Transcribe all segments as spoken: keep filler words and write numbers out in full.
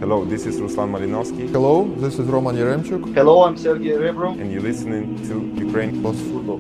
Hello, this is Ruslan Malinovsky. Hello, this is Roman Yaremchuk. Hello, I'm Sergey Rebro. And you're listening to Ukraine Plus Football.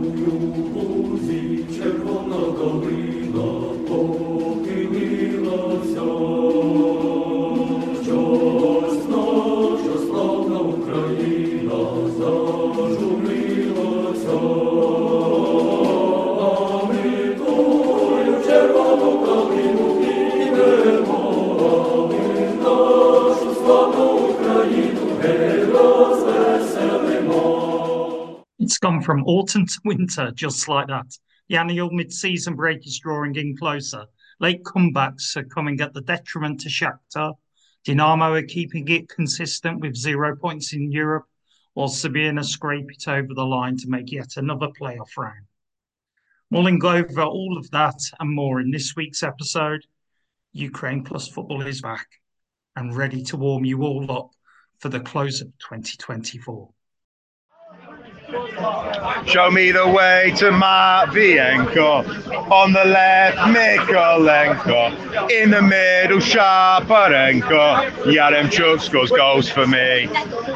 It's gone from autumn to winter, just like that. The annual mid-season break is drawing in closer. Late comebacks are coming at the detriment to Shakhtar. Dinamo are keeping it consistent with zero points in Europe, while Sabina scrape it over the line to make yet another playoff round. Mulling over all of that and more in this week's episode, Ukraine Plus Football is back and ready to warm you all up for the close of twenty twenty-four. Show me the way to Matvienko. On the left, Mykolenko. In the middle, Shaparenko. Yaremchuk scores goals for me.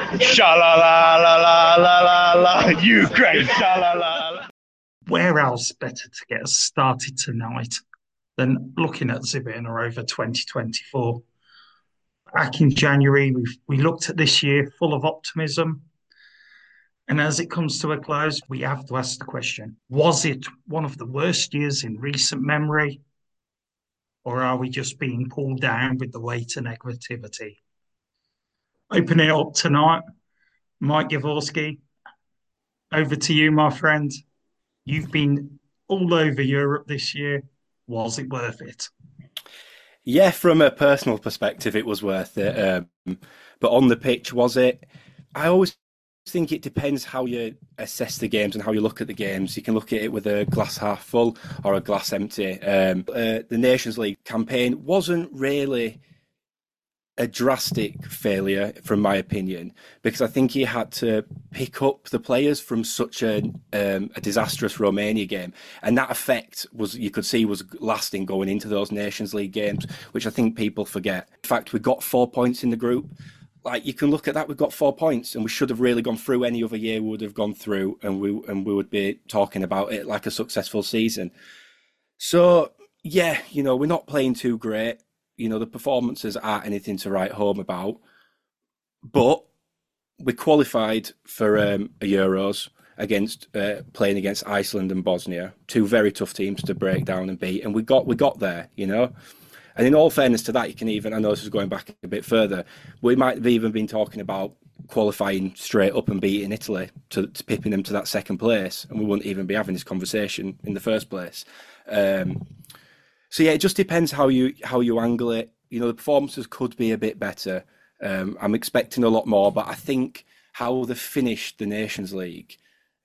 Sha-la-la-la-la-la-la-la. Ukraine, sha-la-la-la. Where else better to get us started tonight than looking at Zabina over twenty twenty-four? Back in January, we we looked at this year full of optimism. And as it comes to a close, we have to ask the question, was it one of the worst years in recent memory? Or are we just being pulled down with the weight of negativity? Opening it up tonight, Mike Jaworski, over to you, my friend. You've been all over Europe this year. Was it worth it? Yeah, from a personal perspective, it was worth it. Um, but on the pitch, was it? I always think it depends how you assess the games and how you look at the games. You can look at it with a glass half full or a glass empty. Um, uh, the Nations League campaign wasn't really a drastic failure, from my opinion, because I think he had to pick up the players from such a, um, a disastrous Romania game, and that effect was, you could see, was lasting going into those Nations League games, which I think people forget. In fact, we got four points in the group. Like, you can look at that, we've got four points, and we should have really gone through. Any other year we would have gone through, and we and we would be talking about it like a successful season. So, yeah, you know, we're not playing too great. You know, the performances aren't anything to write home about. But we qualified for um, a Euros against uh, playing against Iceland and Bosnia, two very tough teams to break down and beat, and we got we got there, you know. And in all fairness to that, you can even, I know this is going back a bit further, we might have even been talking about qualifying straight up and beating Italy, to, to pipping them to that second place, and we wouldn't even be having this conversation in the first place. Um, so yeah, it just depends how you how you angle it. You know, the performances could be a bit better. Um, I'm expecting a lot more, but I think how they finished the Nations League,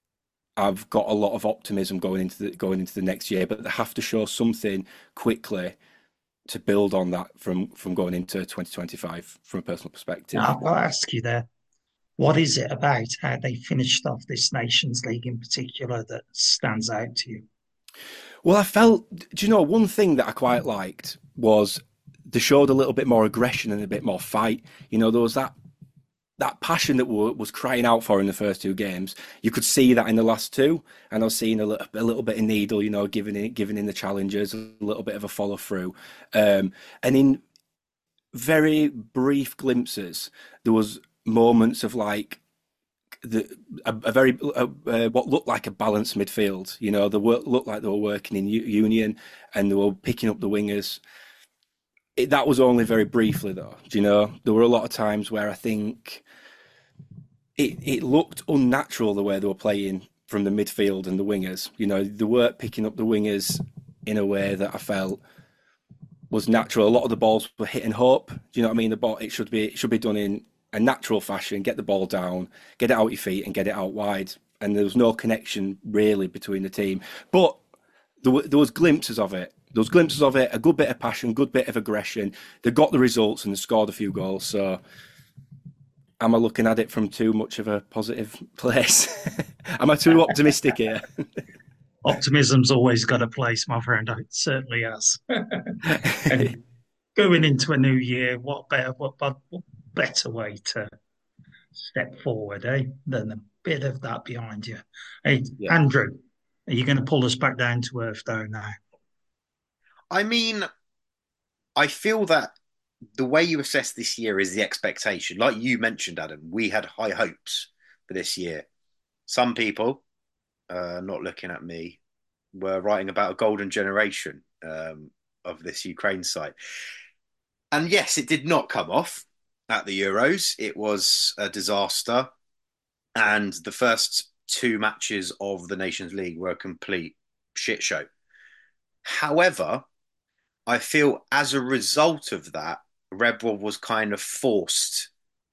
I've got a lot of optimism going into the, going into the next year, but they have to show something quickly to build on that from, from going into twenty twenty-five from a personal perspective. I'll ask you there, what is it about how they finished off this Nations League in particular that stands out to you? Well, I felt, do you know, one thing that I quite liked was they showed a little bit more aggression and a bit more fight. You know, there was that that passion that we was crying out for in the first two games. You could see that in the last two, and I was seeing a little, a little bit of Needle, you know, giving in, giving in the challenges, a little bit of a follow through, um, and in very brief glimpses, there was moments of like the a, a very uh, uh, what looked like a balanced midfield. You know, they were, looked like they were working in u- union, and they were picking up the wingers. It, that was only very briefly, though. Do you know, there were a lot of times where I think it it looked unnatural the way they were playing from the midfield and the wingers. You know, they weren't picking up the wingers in a way that I felt was natural. A lot of the balls were hit and hope. Do you know what I mean? The ball, it should be it should be done in a natural fashion. Get the ball down, get it out your feet, and get it out wide. And there was no connection really between the team, but there, there was glimpses of it. Those glimpses of it, a good bit of passion, good bit of aggression. They got the results and they scored a few goals. So, am I looking at it from too much of a positive place? Am I too optimistic here? Optimism's always got a place, my friend. It certainly has. And going into a new year, what better what, what better way to step forward, eh? Than a bit of that behind you. Hey, Yeah. Andrew, are you going to pull us back down to earth though now? I mean, I feel that the way you assess this year is the expectation. Like you mentioned, Adam, we had high hopes for this year. Some people, uh, not looking at me, were writing about a golden generation um, of this Ukraine side. And yes, it did not come off at the Euros. It was a disaster. And the first two matches of the Nations League were a complete shit show. However, I feel as a result of that, Rebrov was kind of forced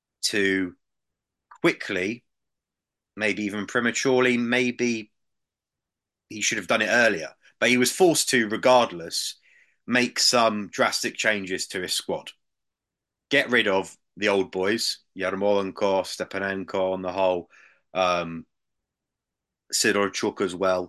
to quickly, maybe even prematurely, maybe he should have done it earlier, but he was forced to, regardless, make some drastic changes to his squad. Get rid of the old boys, Yarmolenko, Stepanenko on the whole, um, Sidorchuk as well,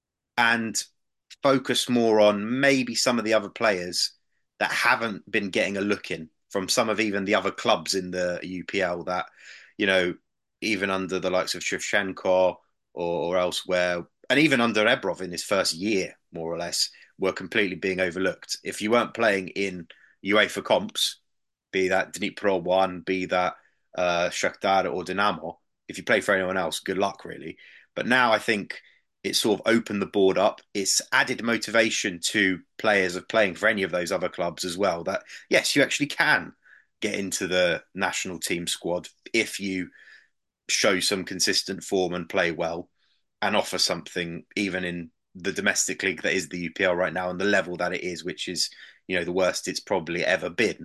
and focus more on maybe some of the other players that haven't been getting a look in from some of even the other clubs in the U P L that, you know, even under the likes of Shevchenko or, or elsewhere, and even under Rebrov in his first year, more or less, were completely being overlooked. If you weren't playing in UEFA comps, be that Dnipro one, be that uh, Shakhtar or Dinamo, if you play for anyone else, good luck, really. But now I think it's sort of opened the board up. It's added motivation to players of playing for any of those other clubs as well. That, yes, you actually can get into the national team squad if you show some consistent form and play well and offer something even in the domestic league that is the U P L right now and the level that it is, which is, you know, the worst it's probably ever been.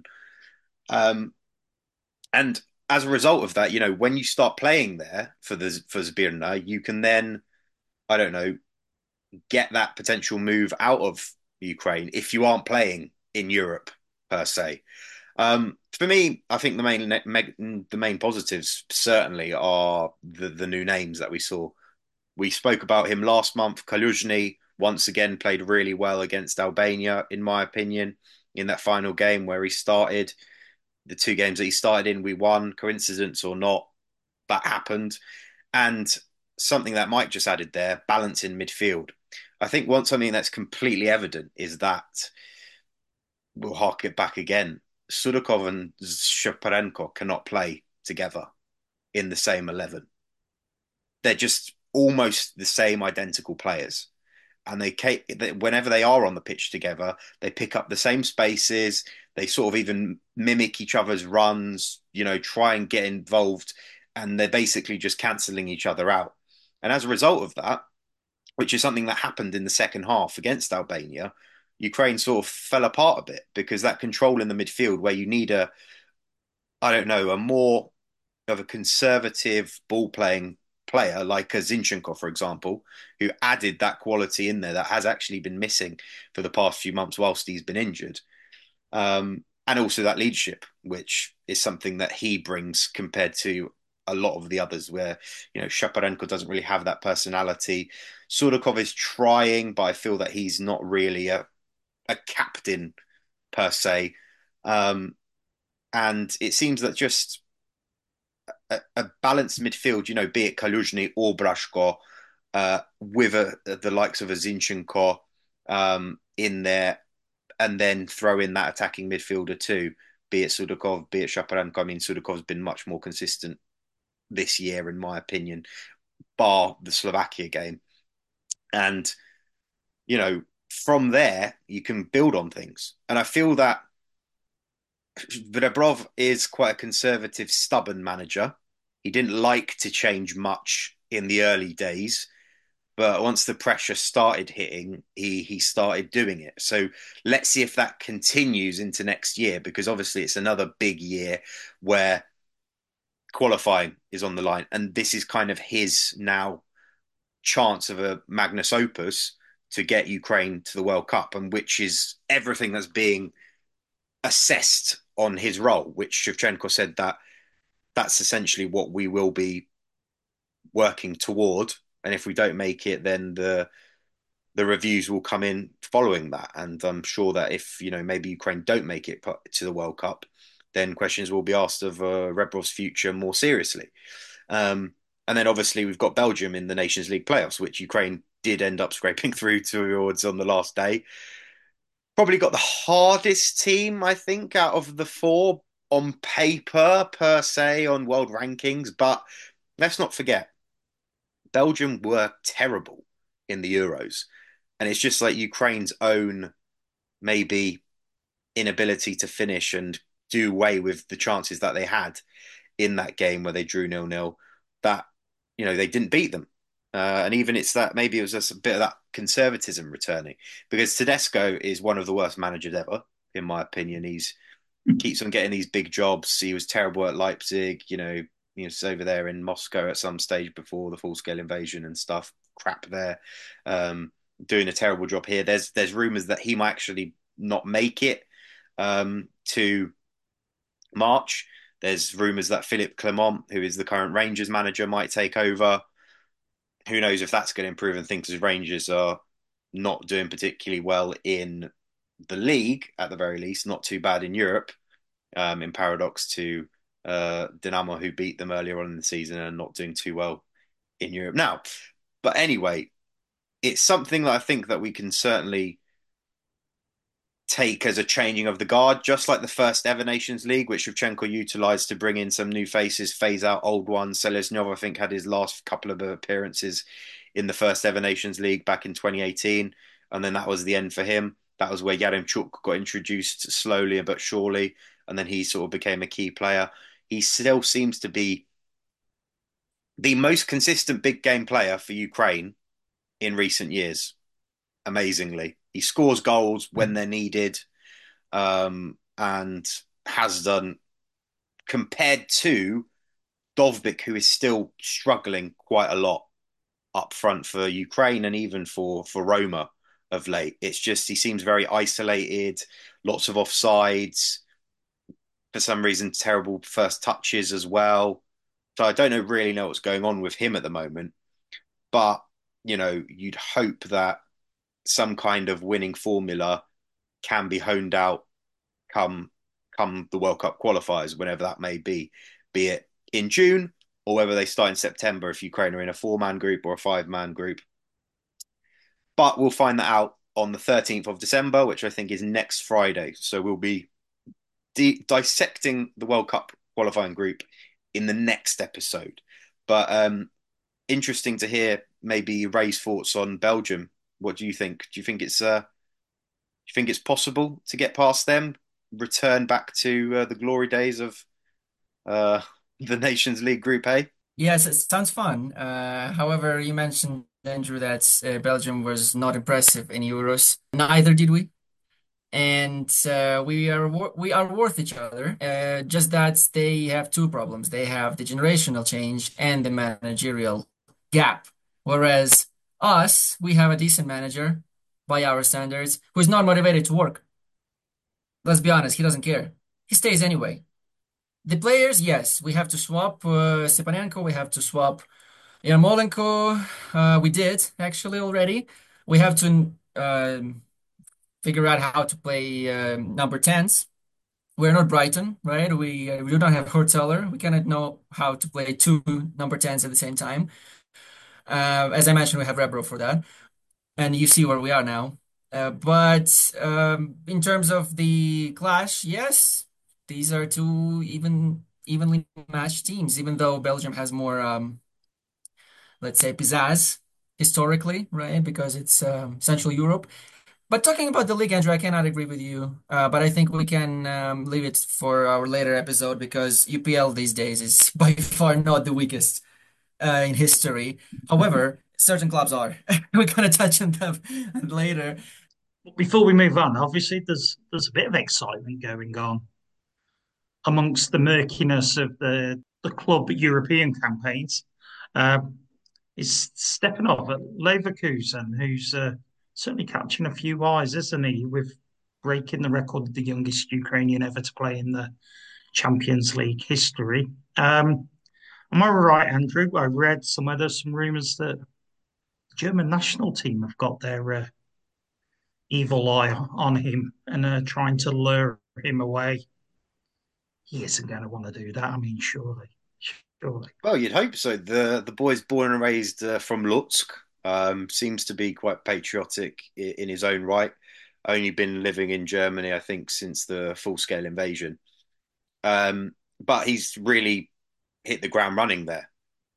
Um, and as a result of that, you know, when you start playing there for the for Zbirna, you can then, I don't know, get that potential move out of Ukraine if you aren't playing in Europe per se. Um, for me, I think the main the main positives certainly are the the new names that we saw. We spoke about him last month. Kaluzhny once again played really well against Albania, in my opinion, in that final game where he started. The two games that he started in, we won. Coincidence or not, that happened. And something that Mike just added there, balance in midfield. I think one something that's completely evident is that, we'll hark it back again, Sudakov and Shaparenko cannot play together in the same eleven. They're just almost the same identical players. And they, whenever they are on the pitch together, they pick up the same spaces. They sort of even mimic each other's runs, you know, try and get involved. And they're basically just cancelling each other out. And as a result of that, which is something that happened in the second half against Albania, Ukraine sort of fell apart a bit because that control in the midfield where you need a, I don't know, a more of a conservative ball-playing player like a Zinchenko, for example, who added that quality in there that has actually been missing for the past few months whilst he's been injured. Um, and also that leadership, which is something that he brings compared to a lot of the others where, you know, Shaparenko doesn't really have that personality. Sudakov is trying, but I feel that he's not really a, a captain per se. Um, and it seems that just a, a balanced midfield, you know, be it Kaluzhny or Brashko, uh, with a, the likes of a Zinchenko um, in there, and then throw in that attacking midfielder too, be it Sudakov, be it Shaparenko. I mean, Sudakov's been much more consistent this year, in my opinion, bar the Slovakia game. And, you know, from there, you can build on things. And I feel that Rebrov is quite a conservative, stubborn manager. He didn't like to change much in the early days, but once the pressure started hitting, he he started doing it. So let's see if that continues into next year, because obviously it's another big year where qualifying is on the line. And this is kind of his now chance of a magnus opus to get Ukraine to the World Cup, and which is everything that's being assessed on his role, which Shevchenko said that that's essentially what we will be working toward. And if we don't make it, then the the reviews will come in following that. And I'm sure that if, you know, maybe Ukraine don't make it to the World Cup, then questions will be asked of uh, Rebrov's future more seriously. Um, and then obviously we've got Belgium in the Nations League playoffs, which Ukraine did end up scraping through towards on the last day. Probably got the hardest team, I think, out of the four on paper, per se, on world rankings. But let's not forget, Belgium were terrible in the Euros. And it's just like Ukraine's own, maybe, inability to finish and do away with the chances that they had in that game where they drew nil-nil, that, you know, they didn't beat them. Uh, and even it's that maybe it was just a bit of that conservatism returning, because Tedesco is one of the worst managers ever, in my opinion. He's keeps on getting these big jobs. He was terrible at Leipzig, you know, he was over there in Moscow at some stage before the full-scale invasion and stuff. Crap there. Um, doing a terrible job here. There's there's rumours that he might actually not make it um, to March. There's rumours that Philippe Clement, who is the current Rangers manager, might take over. Who knows if that's going to improve and things, as Rangers are not doing particularly well in the league, at the very least, not too bad in Europe, um, in paradox to uh, Dynamo, who beat them earlier on in the season and not doing too well in Europe now. But anyway, it's something that I think that we can certainly take as a changing of the guard, just like the first ever Nations League, which Shevchenko utilised to bring in some new faces, phase out old ones. Seleznov, I think, had his last couple of appearances in the first ever Nations League back in twenty eighteen, and then that was the end for him. That was where Yaremchuk got introduced slowly but surely, and then he sort of became a key player. He still seems to be the most consistent big game player for Ukraine in recent years, amazingly. He scores goals when they're needed, um, and has done, compared to Dovbyk, who is still struggling quite a lot up front for Ukraine and even for, for Roma of late. It's just he seems very isolated, lots of offsides, for some reason terrible first touches as well. So I don't know, really know what's going on with him at the moment. But, you know, you'd hope that some kind of winning formula can be honed out come come the World Cup qualifiers, whenever that may be, be it in June or whether they start in September if Ukraine are in a four-man group or a five-man group. But we'll find that out on the thirteenth of December, which I think is next Friday. So we'll be di- dissecting the World Cup qualifying group in the next episode. But um, interesting to hear maybe Ray's thoughts on Belgium. What do you think? Do you think it's uh, do you think it's possible to get past them, return back to uh, the glory days of uh, the Nations League Group A? Yes, it sounds fun. Uh, however, you mentioned, Andrew, that uh, Belgium was not impressive in Euros. Neither did we. And uh, we are we are worth each other. Uh, just that they have two problems. They have the generational change and the managerial gap. Whereas us, we have a decent manager by our standards who is not motivated to work. Let's be honest, he doesn't care. He stays anyway. The players, yes, we have to swap uh, Stepanenko, we have to swap Yarmolenko. Uh, we did actually already. We have to um figure out how to play um, number tens. We're not Brighton, right? We uh, we do not have Hurteller. We cannot know how to play two number tens at the same time. Uh, as I mentioned, we have Rebrov for that, and you see where we are now. Uh, but um, in terms of the clash, yes, these are two even evenly matched teams. Even though Belgium has more, um, let's say, pizzazz historically, right? Because it's um, Central Europe. But talking about the league, Andrew, I cannot agree with you. Uh, but I think we can um, leave it for our later episode because U P L these days is by far not the weakest uh, in history. However, certain clubs are. We're going to touch on them later. Before we move on, obviously there's there's a bit of excitement going on amongst the murkiness of the the club European campaigns. Um, is Stepanov at Leverkusen, who's uh, certainly catching a few eyes, isn't he, with breaking the record of the youngest Ukrainian ever to play in the Champions League history. Um, am I right, Andrew? I read somewhere there's some rumours that German national team have got their uh, evil eye on him and are trying to lure him away. He isn't going to want to do that. I mean, surely, surely. Well, you'd hope so. The the boy's born and raised uh, from Lutsk. Um, seems to be quite patriotic in, in his own right. Only been living in Germany, I think, since the full scale invasion. Um, but he's really hit the ground running there.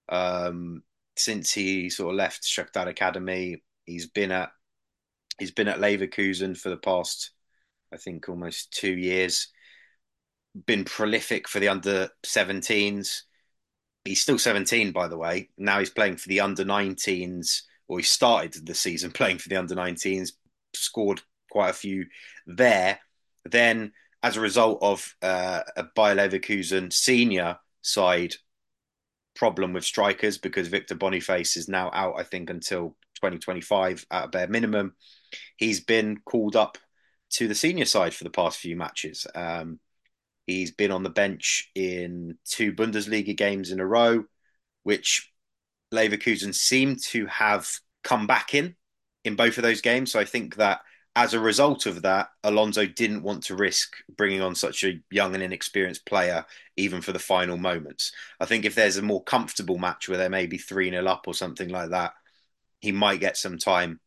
Um, since he sort of left Shakhtar Academy, he's been at he's been at Leverkusen for the past, I think, almost two years. Been prolific for the under seventeens. He's still seventeen, by the way. Now he's playing for the under nineteens, or he started the season playing for the under nineteens, scored quite a few there. Then, as a result of uh, a Bayer Leverkusen senior side problem with strikers, because Victor Boniface is now out, I think, until twenty twenty-five at a bare minimum, he's been called up to the senior side for the past few matches. Um, He's been on the bench in two Bundesliga games in a row, which Leverkusen seem to have come back in in both of those games. So I think that as a result of that, Alonso didn't want to risk bringing on such a young and inexperienced player, even for the final moments. I think if there's a more comfortable match where they're maybe three nil up or something like that, he might get some time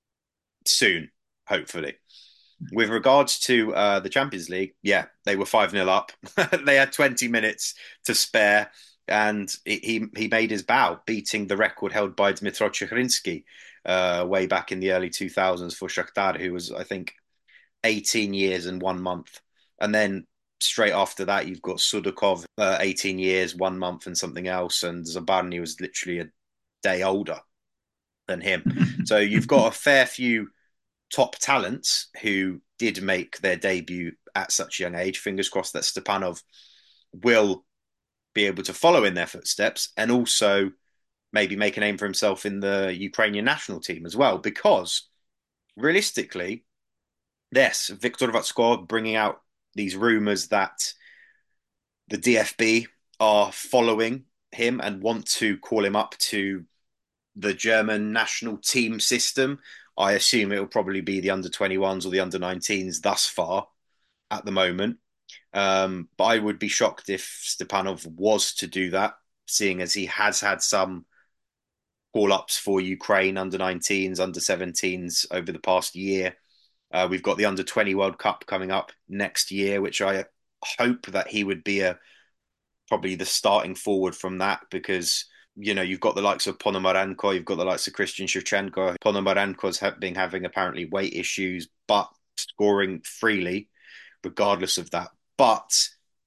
soon, hopefully. With regards to uh, the Champions League, yeah, they were five nil up. They had twenty minutes to spare, and he he made his bow, beating the record held by Dmitro Cherinsky uh, way back in the early two thousands for Shakhtar, who was, I think, eighteen years and one month. And then straight after that, you've got Sudakov, uh, eighteen years, one month and something else, and Zabarny was literally a day older than him. So you've got a fair few top talents who did make their debut at such a young age. Fingers crossed that Stepanov will be able to follow in their footsteps and also maybe make a name for himself in the Ukrainian national team as well. Because realistically, yes, Viktor Vatskov bringing out these rumours that the D F B are following him and want to call him up to the German national team system. I assume it will probably be the under twenty-ones or the under nineteens thus far at the moment. Um, but I would be shocked if Stepanov was to do that, seeing as he has had some call-ups for Ukraine under nineteens, under seventeens over the past year. Uh, we've got the under twenty World Cup coming up next year, which I hope that he would be a probably the starting forward from that, because you know, you've got the likes of Ponomarenko, you've got the likes of Christian Shevchenko. Ponomarenko's been having apparently weight issues, but scoring freely, regardless of that. But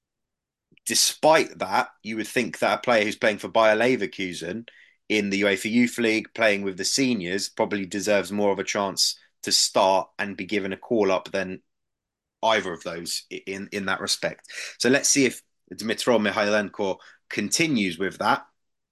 despite that, you would think that a player who's playing for Bayer Leverkusen in the UEFA Youth League, playing with the seniors, probably deserves more of a chance to start and be given a call up than either of those in, in that respect. So let's see if Dmytro Mikhailenko continues with that.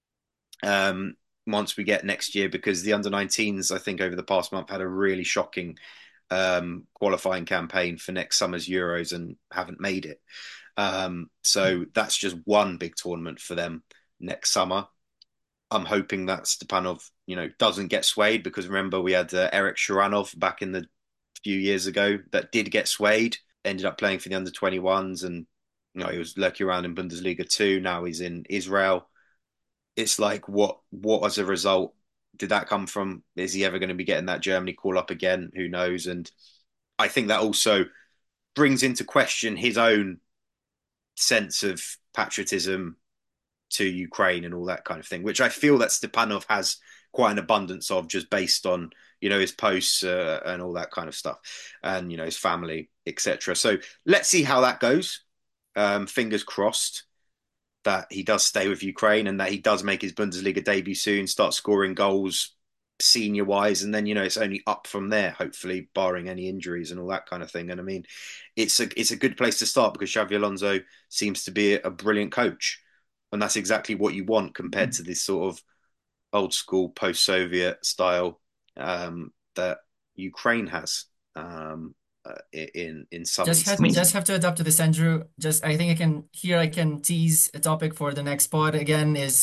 Um, once we get next year, because the under nineteens, I think over the past month had a really shocking um, qualifying campaign for next summer's Euros and haven't made it. Um, so that's just one big tournament for them next summer. I'm hoping that Stepanov, you know, doesn't get swayed, because remember we had uh, Eric Shuranov back in the few years ago that did get swayed, ended up playing for the under twenty-ones, and you know he was lurking around in Bundesliga too. Now he's in Israel. It's like, what, what as a result did that come from? Is he ever going to be getting that Germany call up again? Who knows? And I think that also brings into question his own sense of patriotism to Ukraine and all that kind of thing, which I feel that Stepanov has quite an abundance of, just based on, you know, his posts uh, and all that kind of stuff, and, you know, his family, et cetera. So let's see how that goes. Um, fingers crossed that he does stay with Ukraine and that he does make his Bundesliga debut soon, start scoring goals senior wise. And then, you know, it's only up from there, hopefully, barring any injuries and all that kind of thing. And I mean, it's a, it's a good place to start, because Xabi Alonso seems to be a brilliant coach. And that's exactly what you want, compared to this sort of old school post-Soviet style um, that Ukraine has. Um, Uh, in in some Just have instances. just have to adapt to this, Andrew. Just I think I can here I can tease a topic for the next pod again is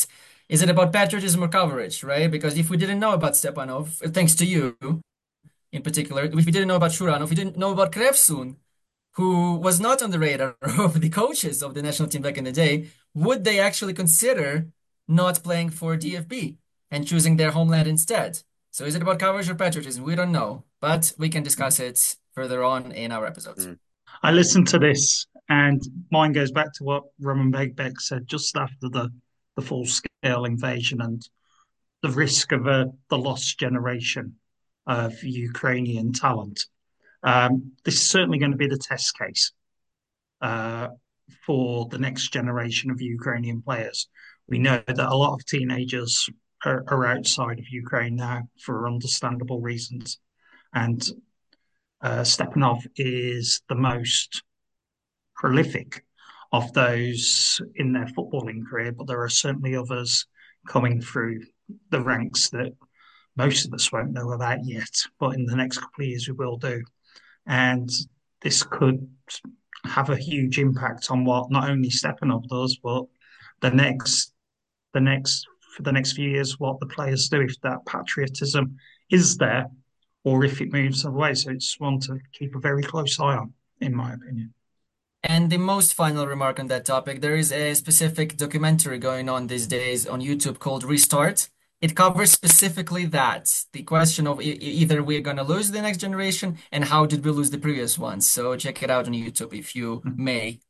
Is it about patriotism or coverage, right? Because if we didn't know about Stepanov, uh, thanks to you in particular, if we didn't know about Shuranov, if we didn't know about Krevsun, who was not on the radar of the coaches of the national team back in the day, would they actually consider not playing for D F B and choosing their homeland instead? So is it about coverage or patriotism? We don't know, but we can discuss it further on in our episodes. Mm. I listened to this, and mine goes back to what Roman Begbek said just after the, the full scale invasion and the risk of a, the lost generation of Ukrainian talent. Um, this is certainly going to be the test case uh, for the next generation of Ukrainian players. We know that a lot of teenagers are, are outside of Ukraine now for understandable reasons. And uh, Stepanov is the most prolific of those in their footballing career, but there are certainly others coming through the ranks that most of us won't know about yet, but in the next couple of years we will do. And this could have a huge impact on what not only Stepanov does, but the next, the next, for the next few years, what the players do if that patriotism is there, or if it moves away. So it's one to keep a very close eye on, in my opinion. And the most final remark on that topic, there is a specific documentary going on these days on YouTube called Restart. It covers specifically that, the question of e- either we're going to lose the next generation and how did we lose the previous ones. So check it out on YouTube if you may.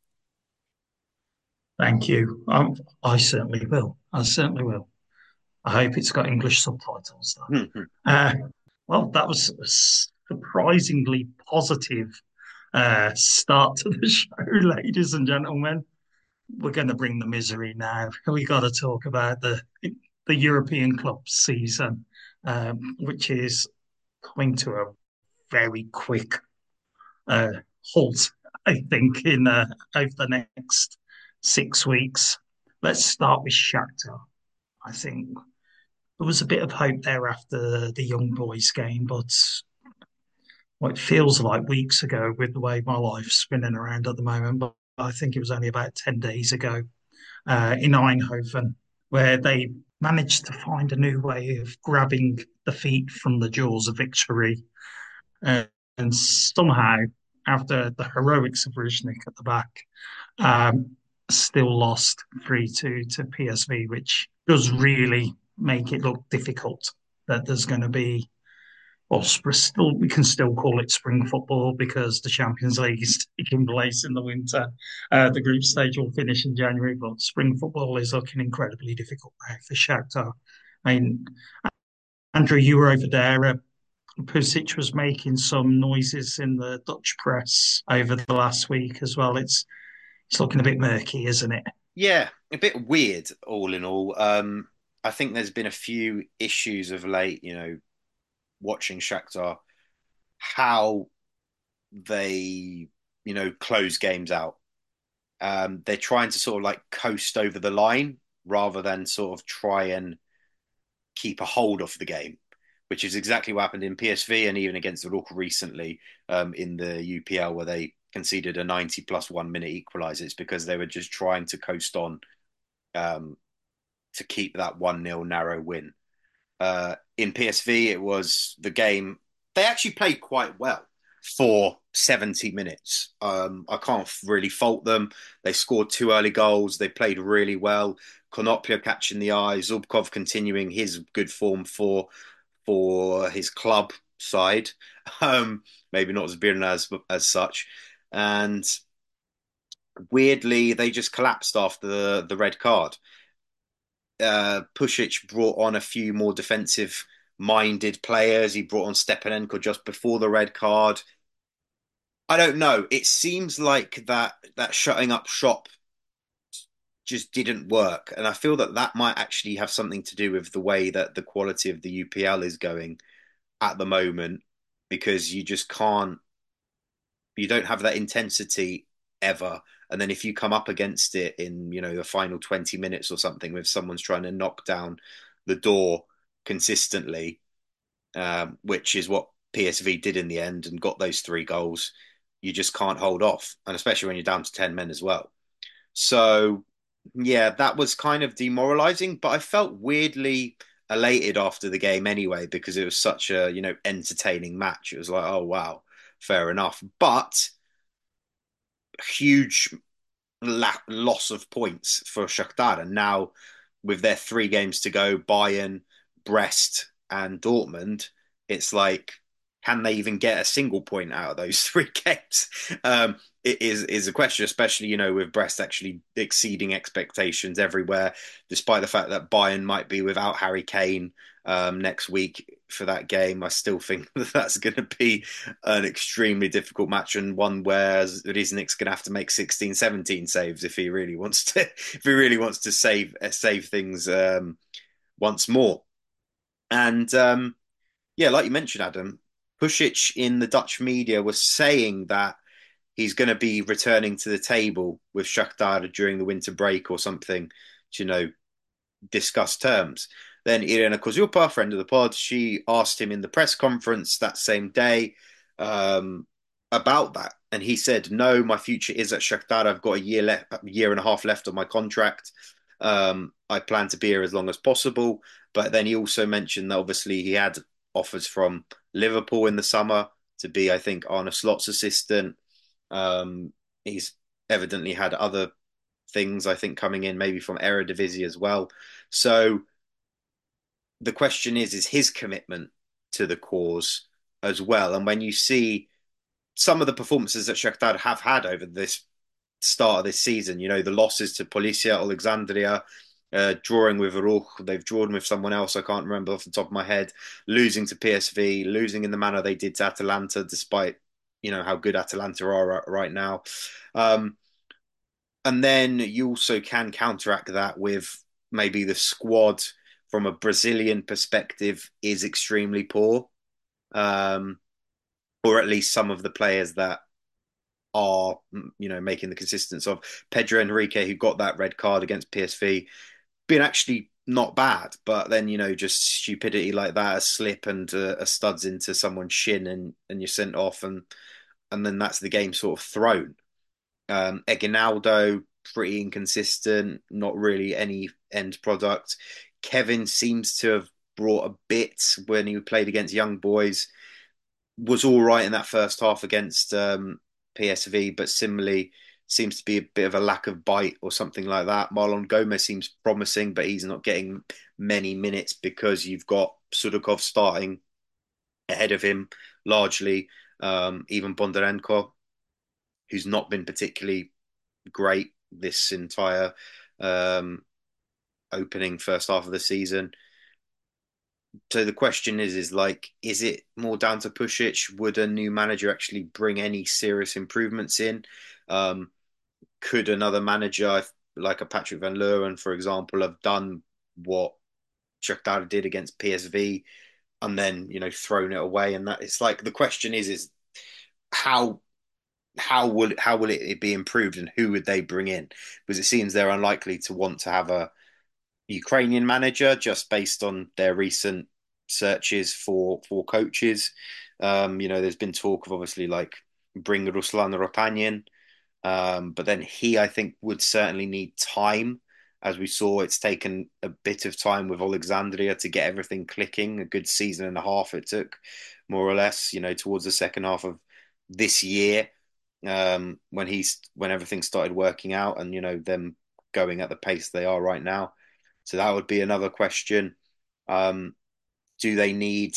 Thank you. Um, I certainly will. I certainly will. I hope it's got English subtitles, though. Mhm. Uh, well, that was a surprisingly positive uh, start to the show, ladies and gentlemen. We're going to bring the misery now. We got to talk about the the European club season, um, which is coming to a very quick uh, halt, I think, in uh, over the next six weeks. Let's start with Shakhtar. I think there was a bit of hope there after the young boys game, but what it feels like weeks ago with the way my life's spinning around at the moment. But I think it was only about ten days ago uh, in Eindhoven where they managed to find a new way of grabbing the feet from the jaws of victory. Uh, and somehow, after the heroics of Ruznik at the back, um, still lost three two to P S V, which does really make it look difficult that there's going to be, well, still we can still call it spring football because the Champions League is taking place in the winter. Uh, the group stage will finish in January, but spring football is looking incredibly difficult now for Shakhtar. I mean, Andrew, you were over there. Uh, Pusic was making some noises in the Dutch press over the last week as well. It's it's looking a bit murky, isn't it? Yeah, a bit weird, all in all. Um, I think there's been a few issues of late, you know, watching Shakhtar, how they, you know, close games out. Um, they're trying to sort of like coast over the line rather than sort of try and keep a hold of the game, which is exactly what happened in P S V and even against the Rook recently um, in the U P L where they conceded a ninety plus one minute equaliser. It's because they were just trying to coast on um, to keep that one nil narrow win. Uh, in P S V, it was the game. They actually played quite well for seventy minutes. Um, I can't really fault them. They scored two early goals. They played really well. Konoplia catching the eye. Zubkov continuing his good form for for his club side. Um, maybe not as Zbirna as as such. And weirdly, they just collapsed after the, the red card. Uh, Pusic brought on a few more defensive minded players. He brought on Stepanenko just before the red card. I don't know. It seems like that that shutting up shop just didn't work, and I feel that that might actually have something to do with the way that the quality of the U P L is going at the moment, because you just can't, you don't have that intensity ever. And then if you come up against it in, you know, the final twenty minutes or something with someone's trying to knock down the door consistently, um, which is what P S V did in the end and got those three goals, you just can't hold off. And especially when you're down to ten men as well. So Yeah, that was kind of demoralizing, but I felt weirdly elated after the game anyway because it was such a, you know, entertaining match. It was like, oh wow, fair enough. But huge la loss of points for Shakhtar. And now with their three games to go, Bayern, Brest, and Dortmund, it's like, can they even get a single point out of those three games? Um, it is is a question, especially you know with Brest actually exceeding expectations everywhere, despite the fact that Bayern might be without Harry Kane um, next week for that game. I still think that that's going to be an extremely difficult match and one where Riznik's going to have to make sixteen, seventeen saves if he really wants to if he really wants to save uh, save things um, once more. And um, yeah, like you mentioned, Adam, Pusic in the Dutch media was saying that he's going to be returning to the table with Shakhtar during the winter break or something to, you know, discuss terms. Then Irena Kozupa, friend of the pod, she asked him in the press conference that same day um, about that. And he said, no, my future is at Shakhtar. I've got a year left, a year and a half left on my contract. Um, I plan to be here as long as possible. But then he also mentioned that obviously he had offers from Liverpool in the summer to be, I think, Arne Slot's assistant. Um, he's evidently had other things, I think, coming in maybe from Eredivisie as well. So the question is, is his commitment to the cause as well? And when you see some of the performances that Shakhtar have had over this start of this season, you know, the losses to Policia, Alexandria, uh, drawing with Ruch, they've drawn with someone else, I can't remember off the top of my head, losing to P S V, losing in the manner they did to Atalanta, despite, you know, how good Atalanta are right now. Um, and then you also can counteract that with maybe the squad from a Brazilian perspective is extremely poor, um, or at least some of the players that are, you know, making the consistence of Pedro Henrique, who got that red card against P S V, being actually not bad, but then you know just stupidity like that, a slip and uh, a studs into someone's shin, and and you're sent off, and and then that's the game sort of thrown. Um, Eginaldo, pretty inconsistent, not really any end product. Kevin seems to have brought a bit when he played against Young Boys. Was all right in that first half against um, P S V, but similarly seems to be a bit of a lack of bite or something like that. Marlon Gomez seems promising, but he's not getting many minutes because you've got Sudakov starting ahead of him largely. Um, even Bondarenko, who's not been particularly great this entire um, opening first half of the season. So the question is, is like, is it more down to Pusic? Would a new manager actually bring any serious improvements in? Um, could another manager, like a Patrick Van Leeuwen, for example, have done what Shakhtar did against P S V and then, you know, thrown it away? And that it's like the question is, is how how will how will it be improved and who would they bring in? Because it seems they're unlikely to want to have a Ukrainian manager just based on their recent searches for for coaches. Um, you know, there's been talk of obviously like bring Ruslan Rotanyin, um, but then he I think would certainly need time. As we saw, it's taken a bit of time with Alexandria to get everything clicking. A good season and a half it took, more or less. You know, towards the second half of this year, um, when he's when everything started working out, and you know them going at the pace they are right now. So that would be another question. Um, do they need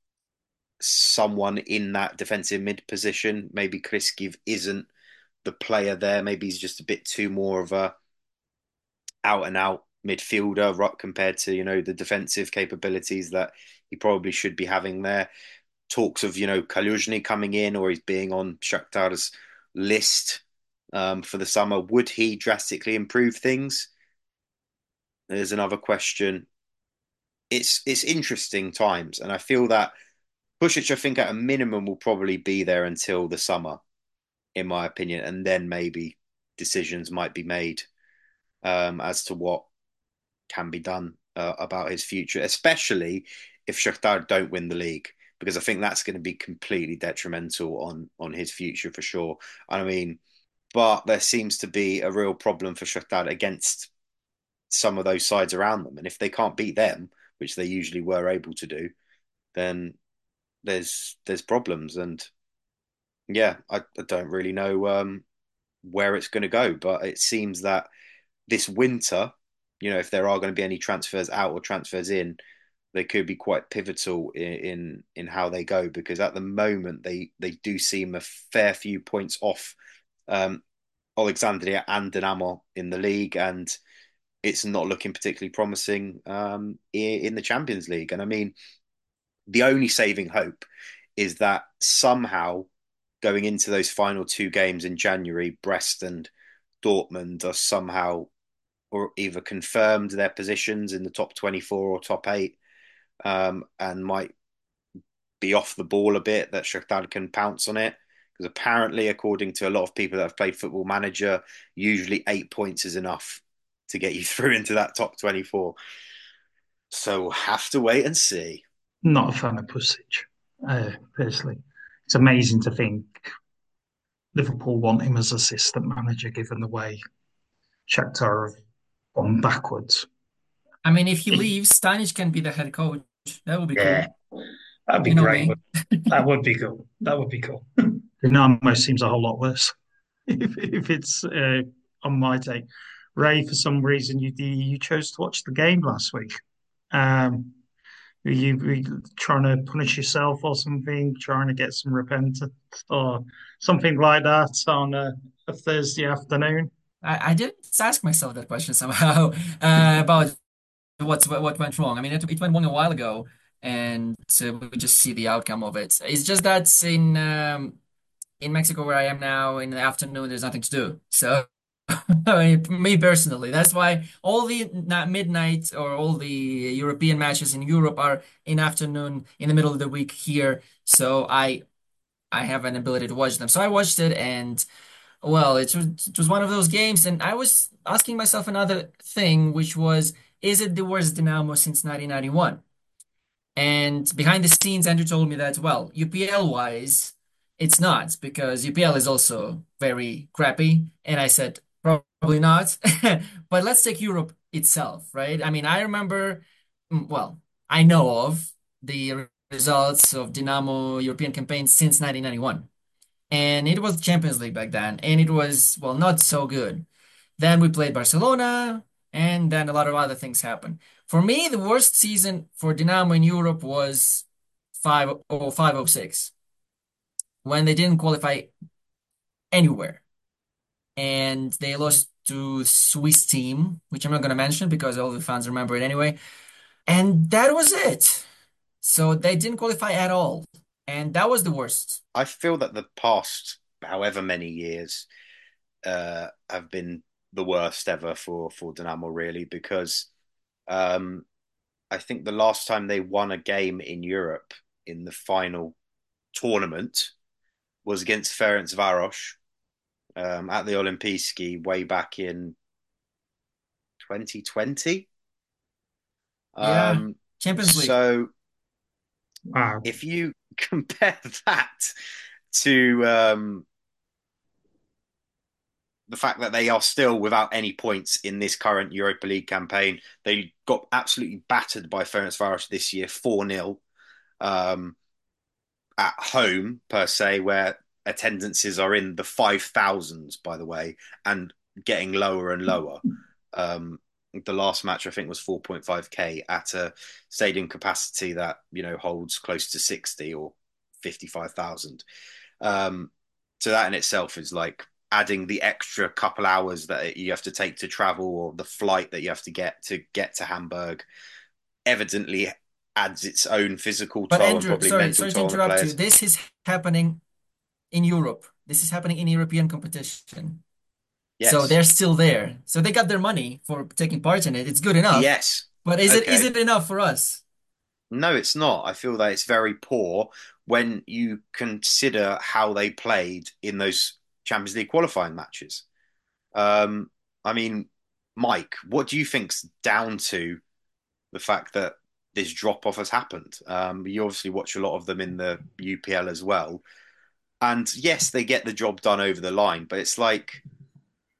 someone in that defensive mid position? Maybe Kriskiv isn't the player there. Maybe he's just a bit too more of a out and out midfielder right, compared to you know the defensive capabilities that he probably should be having there. Talks of you know Kaluzhny coming in, or he's being on Shakhtar's list um, for the summer. Would he drastically improve things? There's another question. It's it's interesting times, and I feel that Pusic, I think, at a minimum, will probably be there until the summer, in my opinion, and then maybe decisions might be made um, as to what can be done uh, about his future, especially if Shakhtar don't win the league, because I think that's going to be completely detrimental on on his future for sure. I mean, but there seems to be a real problem for Shakhtar against some of those sides around them. And if they can't beat them, which they usually were able to do, then there's there's problems. And yeah, I, I don't really know um, where it's going to go, but it seems that this winter, you know, if there are going to be any transfers out or transfers in, they could be quite pivotal in, in in how they go, because at the moment they they do seem a fair few points off um, Alexandria and Dinamo in the league, and it's not looking particularly promising um, in the Champions League. And I mean, the only saving hope is that somehow going into those final two games in January, Brest and Dortmund are somehow or either confirmed their positions in the top twenty-four or top eight, um, and might be off the ball a bit, that Shakhtar can pounce on it. Because apparently, according to a lot of people that have played Football Manager, usually eight points is enough to get you through into that top twenty-four. So we'll have to wait and see. Not a fan of Pusic, uh, personally. It's amazing to think Liverpool want him as assistant manager, given the way Shakhtar have gone backwards. I mean, if he leaves, Stanic can be the head coach. That would be Yeah, cool. that'd be You know great. me. That would be cool. That would be cool. Dynamo seems a whole lot worse if, if it's uh, on my take. Ray, for some reason, you you chose to watch the game last week. Um, were you, were you trying to punish yourself or something, trying to get some repentance or something like that on a, a Thursday afternoon? I, I did ask myself that question somehow uh, about what's what went wrong. I mean, it, it went wrong a while ago, and uh, we just see the outcome of it. It's just that in um, in Mexico, where I am now, in the afternoon, there's nothing to do. So, me personally, that's why all the na- midnight or all the European matches in Europe are in afternoon, in the middle of the week here. So I I have an ability to watch them. So I watched it, and well, it was it was one of those games, and I was asking myself another thing, which was, is it the worst Dynamo since nineteen ninety-one? And behind the scenes, Andrew told me that, well, U P L wise, it's not, because U P L is also very crappy. And I said, probably not. But let's take Europe itself, right? I mean, I remember, mm, well, I know of the results of Dynamo European campaign since nineteen ninety-one. And it was Champions League back then, and it was, well, not so good. Then we played Barcelona, and then a lot of other things happened. For me, the worst season for Dinamo in Europe was five oh five oh six, when they didn't qualify anywhere. And they lost to Swiss team, which I'm not going to mention because all the fans remember it anyway. And that was it. So they didn't qualify at all. And that was the worst. I feel that the past, however many years, uh, have been the worst ever for for Dinamo, really, because um, I think the last time they won a game in Europe in the final tournament was against Ferencváros um, at the Olimpijski way back in twenty twenty. Yeah, Um, Champions League. so Wow. if you compare that to um, the fact that they are still without any points in this current Europa League campaign, they got absolutely battered by Ferencváros this year, four nil, um, at home, per se, where attendances are in the five thousands, by the way, and getting lower and lower. Um, the last match, I think, was four point five K at a stadium capacity that, you know, holds close to sixty or fifty-five thousand. Um, so that in itself is like adding the extra couple hours that you have to take to travel, or the flight that you have to get to get to Hamburg, evidently adds its own physical But toll and Andrew, probably sorry, mental sorry to toll on the interrupt you. players. This is happening in Europe. This is happening in European competition. So Yes. they're still there. So they got their money for taking part in it. It's good enough. Yes. But is it is Okay. it enough for us? No, it's not. I feel that it's very poor when you consider how they played in those Champions League qualifying matches. Um, I mean, Mike, what do you think's down to the fact that this drop off has happened? Um, you obviously watch a lot of them in the U P L as well. And yes, they get the job done over the line, but it's like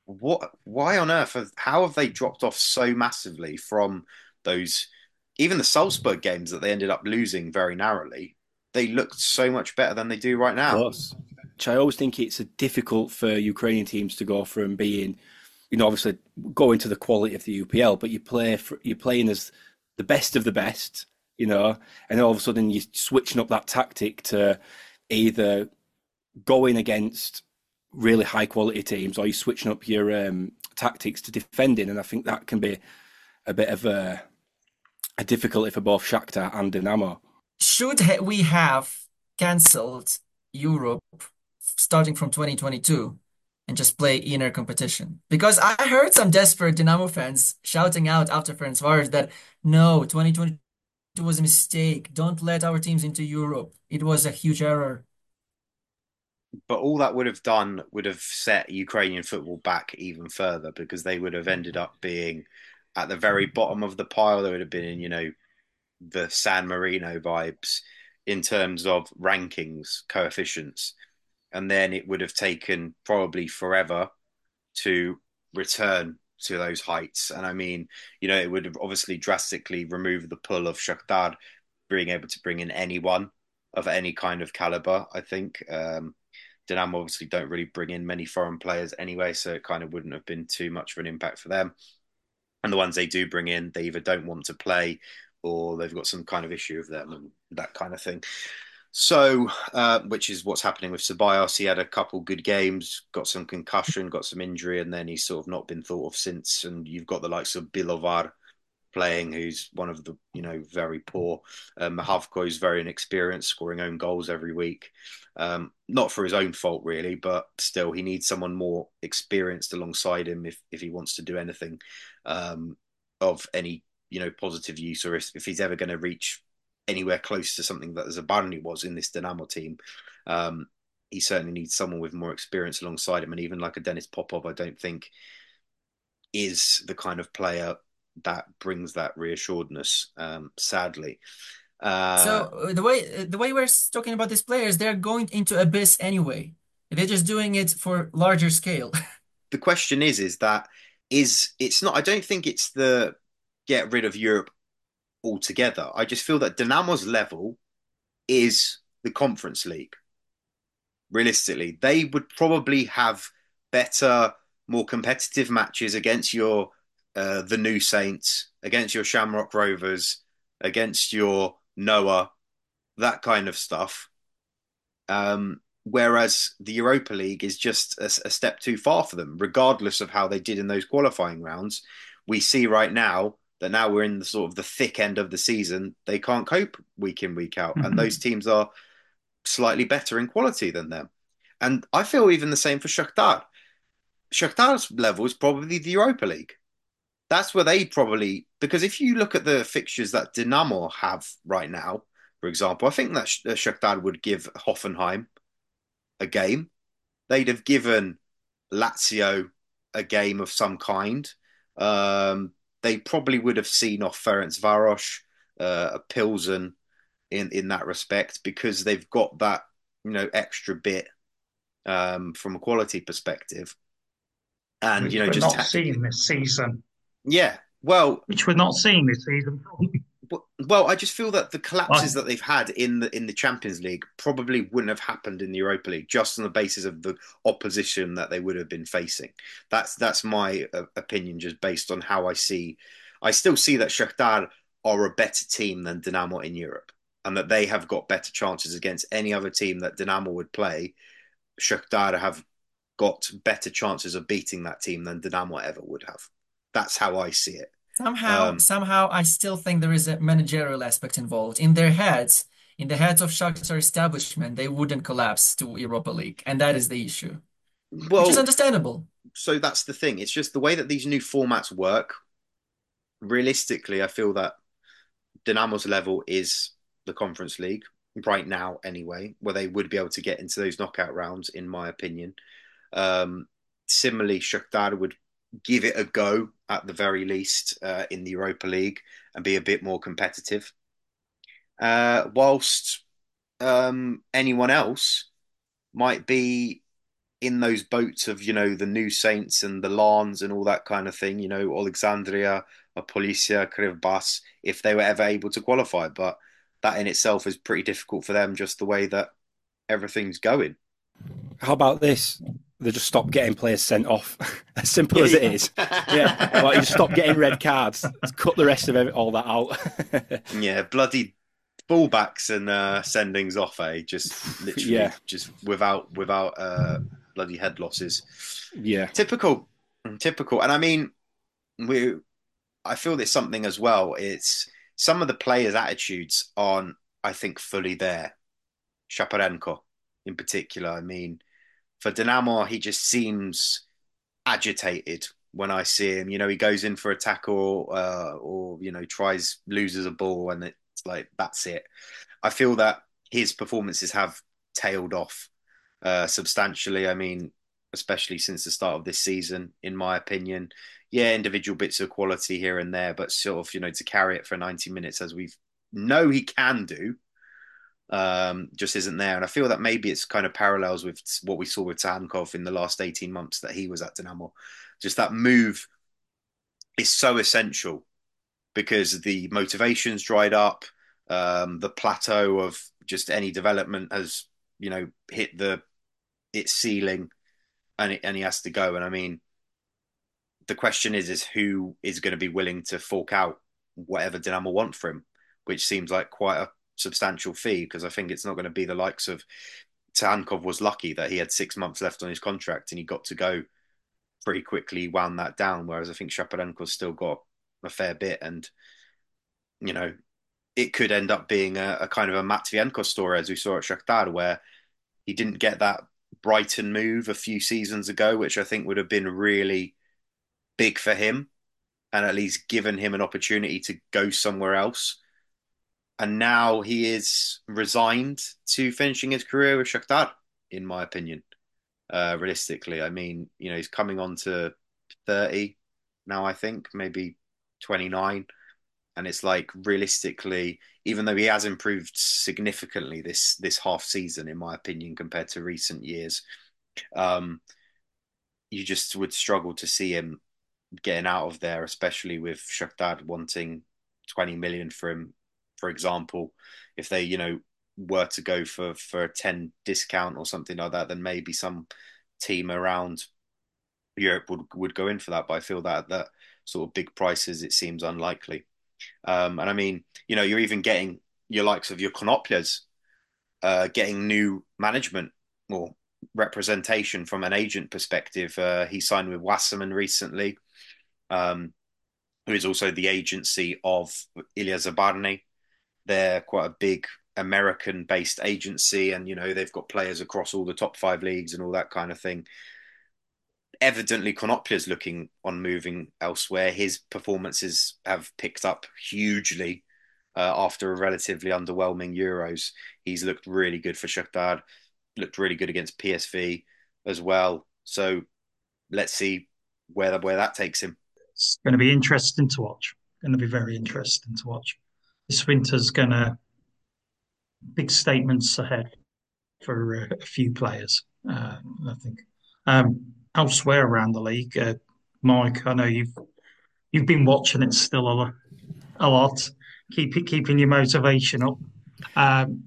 what? Why on earth? Have, how have they dropped off so massively from those? Even the Salzburg games that they ended up losing very narrowly, they looked so much better than they do right Of now. course. Which I always think it's difficult for Ukrainian teams to go from being, you know, obviously going to the quality of the U P L, but you play for, you're playing as the best of the best, you know, and all of a sudden you're switching up that tactic to either going against really high quality teams or you're switching up your um, tactics to defending, and I think that can be a bit of a, a difficulty for both Shakhtar and Dinamo. Should ha we have cancelled Europe starting from twenty twenty-two and just play inner competition? Because I heard some desperate Dinamo fans shouting out after Ferencvaros that no, twenty twenty-two was a mistake. Don't let our teams into Europe. It was a huge error. But all that would have done would have set Ukrainian football back even further because they would have ended up being at the very bottom of the pile. They would have been in, you know, the San Marino vibes in terms of rankings, coefficients. And then it would have taken probably forever to return to those heights. And I mean, you know, it would have obviously drastically removed the pull of Shakhtar being able to bring in anyone of any kind of caliber, I think. Um, Dinamo obviously don't really bring in many foreign players anyway, so it kind of wouldn't have been too much of an impact for them. And the ones they do bring in, they either don't want to play or they've got some kind of issue with them and that kind of thing. So, uh, which is what's happening with Ceballos. He had a couple good games, got some concussion, got some injury, and then he's sort of not been thought of since. And you've got the likes of Bilovar playing, who's one of the, you know, very poor. Um, Mahavko is very inexperienced, scoring own goals every week. Um, not for his own fault, really, but still, he needs someone more experienced alongside him if, if he wants to do anything um, of any, you know, positive use, or if, if he's ever going to reach anywhere close to something that Zabarny was in this Dinamo team. Um, he certainly needs someone with more experience alongside him. And even like a Dennis Popov, I don't think is the kind of player that brings that reassuredness, um, sadly. Uh, So uh, the way the way we're talking about these players, they're going into abyss anyway. They're just doing it for larger scale. the question is, is that is it's not, I don't think it's the get rid of Europe altogether. I just feel that Dynamo's level is the Conference League. Realistically, they would probably have better, more competitive matches against your uh, the New Saints, against your Shamrock Rovers, against your Noah, that kind of stuff. Um, whereas the Europa League is just a, a step too far for them, regardless of how they did in those qualifying rounds. We see right now that now we're in the sort of the thick end of the season. They can't cope week in, week out, and those teams are slightly better in quality than them. And I feel even the same for Shakhtar. Shakhtar's level is probably the Europa League. That's where they probably, because if you look at the fixtures that Dinamo have right now, for example, I think that Shakhtar would give Hoffenheim a game. They'd have given Lazio a game of some kind. Um, they probably would have seen off Ferencvaros, uh, a Pilsen in in that respect because they've got that, you know, extra bit um, from a quality perspective, and which you know, we're just not tactically, seeing this season. yeah. Well, Which we're not seeing this season. well, I just feel that the I, collapses that they've had in the in the Champions League probably wouldn't have happened in the Europa League just on the basis of the opposition that they would have been facing. That's that's my uh, opinion, just based on how I see. I still see that Shakhtar are a better team than Dinamo in Europe, and that they have got better chances against any other team that Dinamo would play. Shakhtar have got better chances of beating that team than Dinamo ever would have. That's how I see it. Somehow, Um, somehow, I still think there is a managerial aspect involved. In their heads, in the heads of Shakhtar establishment, they wouldn't collapse to Europa League, and that is the issue, which is well, understandable. so that's the thing. It's just the way that these new formats work. Realistically, I feel that Dynamo's level is the Conference League right now, anyway, where they would be able to get into those knockout rounds, in my opinion. Um, Similarly, Shakhtar would give it a go at the very least uh, in the Europa League and be a bit more competitive. Uh, whilst um, anyone else might be in those boats of, you know, the New Saints and the Lans and all that kind of thing, you know, Alexandria, Policia, Krivbas, if they were ever able to qualify. But that in itself is pretty difficult for them, just the way that everything's going. How about this? They just stop getting players sent off. As simple as it is. Yeah, like you stop getting red cards. Cut the rest of it, all that out. Yeah, bloody fullbacks and uh, sendings off, eh? Just literally, Yeah. just without without uh, bloody head losses. Yeah. Typical, typical. And I mean, we. I feel there's something as well. It's some of the players' attitudes aren't, I think, fully there. Shaparenko, in particular. I mean, for Dinamo, he just seems agitated when I see him. You know, he goes in for a tackle, uh, or you know, tries loses a ball, and it's like that's it. I feel that his performances have tailed off uh, substantially. I mean, especially since the start of this season, in my opinion. Yeah, individual bits of quality here and there, but sort of, you know, to carry it for ninety minutes as we know he can do, um, just isn't there. And I feel that maybe it's kind of parallels with what we saw with Tahankov in the last eighteen months that he was at Dinamo. Just that move is so essential because the motivation's dried up, um, the plateau of just any development has, you know, hit the its ceiling, and it, and he has to go. And I mean, the question is, is who is going to be willing to fork out whatever Dinamo want for him, which seems like quite a substantial fee, because I think it's not going to be the likes of Tahankov was lucky that he had six months left on his contract and he got to go pretty quickly, wound that down. Whereas I think Shaparenko's still got a fair bit, and, you know, it could end up being a, a kind of a Matvienko story, as we saw at Shakhtar, where he didn't get that Brighton move a few seasons ago, which I think would have been really big for him and at least given him an opportunity to go somewhere else. And now he is resigned to finishing his career with Shakhtar, in my opinion. Uh, realistically, I mean, you know, he's coming on to thirty now, I think, maybe twenty-nine. And it's like, realistically, even though he has improved significantly this this half season, in my opinion, compared to recent years, um, you just would struggle to see him getting out of there, especially with Shakhtar wanting twenty million for him, for example. If they, you know, were to go for, for a ten discount or something like that, then maybe some team around Europe would, would go in for that. But I feel that that sort of big prices, it seems unlikely. Um, and I mean, you know, you're even getting your likes of your Konoplias uh, getting new management or representation from an agent perspective. Uh, he signed with Wasserman recently, um, who is also the agency of Ilya Zabarny. They're quite a big American-based agency, and, you know, they've got players across all the top five leagues and all that kind of thing. Evidently, Konoplia's looking on moving elsewhere. His performances have picked up hugely uh, after a relatively underwhelming Euros. He's looked really good for Shakhtar, looked really good against P S V as well. So let's see where where that takes him. It's going to be interesting to watch. Going to be very interesting to watch. This winter's going to big statements ahead for uh, a few players, uh, I think. Um, elsewhere around the league, uh, Mike, I know you've you've been watching it still a, a lot, keep it, keeping your motivation up. Um,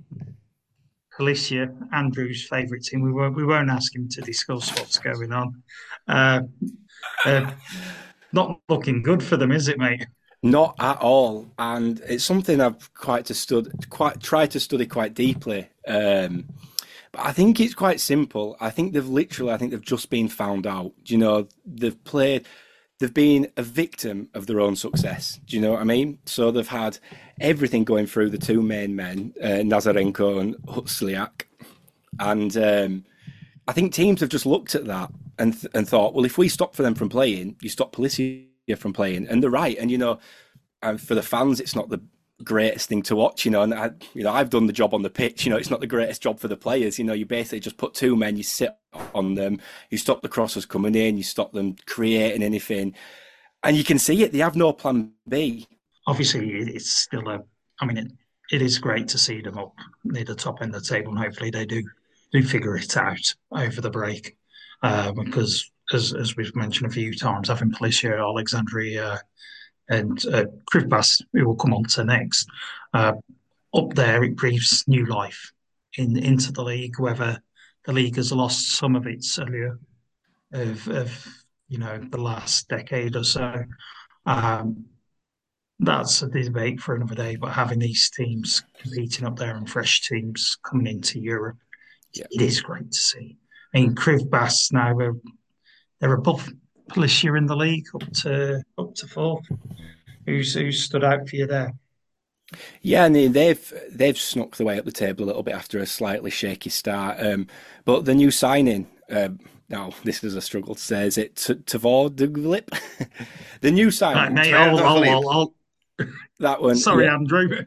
Policia, Andrew's favourite team. We won't we won't ask him to discuss what's going on. Uh, uh, not looking good for them, is it, mate? Not at all, and it's something I've quite to stud, quite tried to study quite deeply. Um, but I think it's quite simple. I think they've literally, I think they've just been found out. You know, they've played, they've been a victim of their own success. Do you know what I mean? So they've had everything going through the two main men, uh, Nazarenko and Hutzliak, and um, I think teams have just looked at that and th- and thought, well, if we stop for them from playing, you stop Policia from playing, and they're right. And, you know, and for the fans, it's not the greatest thing to watch, you know. And I, you know, I've done the job on the pitch. You know, it's not the greatest job for the players. You know, you basically just put two men, you sit on them, you stop the crosses coming in, you stop them creating anything, and you can see it. They have no plan B. Obviously, it's still a. I mean, it, it is great to see them up near the top end of the table, and hopefully they do do figure it out over the break, uh, because as as we've mentioned a few times, having Policia, Alexandria, and uh, Krivbas, we will come on to next, uh, up there, it breathes new life in into the league. Whether the league has lost some of its allure of, of you know the last decade or so, um, that's a debate for another day. But having these teams competing up there and fresh teams coming into Europe, Yeah. it is great to see. I mean, Krivbas now they're, they're above Policia in the league, up to up to fourth. Who's who stood out for you there? Yeah, and they've they've snuck their way up the table a little bit after a slightly shaky start. Um, but the new signing, um, now this is a struggle to say, is it Tavor Duglip? The new signing, Right, mate, I'll, I'll, I'll, I'll... that one. Sorry, yeah. Andrew.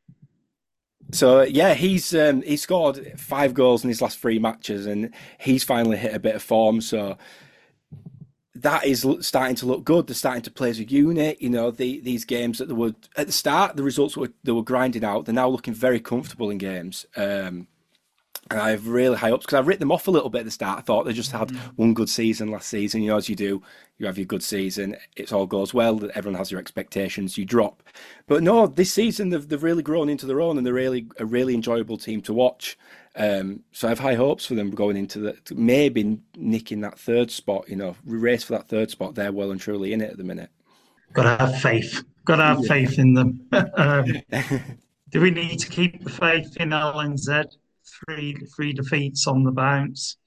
So yeah, he's um, he scored five goals in his last three matches, and he's finally hit a bit of form. So that is starting to look good. They're starting to play as a unit. You know, the, these games that they were at the start, the results were they were grinding out. They're now looking very comfortable in games. Um, and I have really high hopes because I've written them off a little bit at the start. I thought they just had one good season last season. You know, as you do, you have your good season. It all goes well. Everyone has your expectations. You drop, but no, this season they've they've really grown into their own, and they're really a really enjoyable team to watch. Um, so I have high hopes for them going into the maybe nicking that third spot. You know, race for that third spot. They're well and truly in it at the minute. Got to have faith. Got to have yeah. faith in them. um, do we need to keep the faith in L N Z? Three three defeats on the bounce.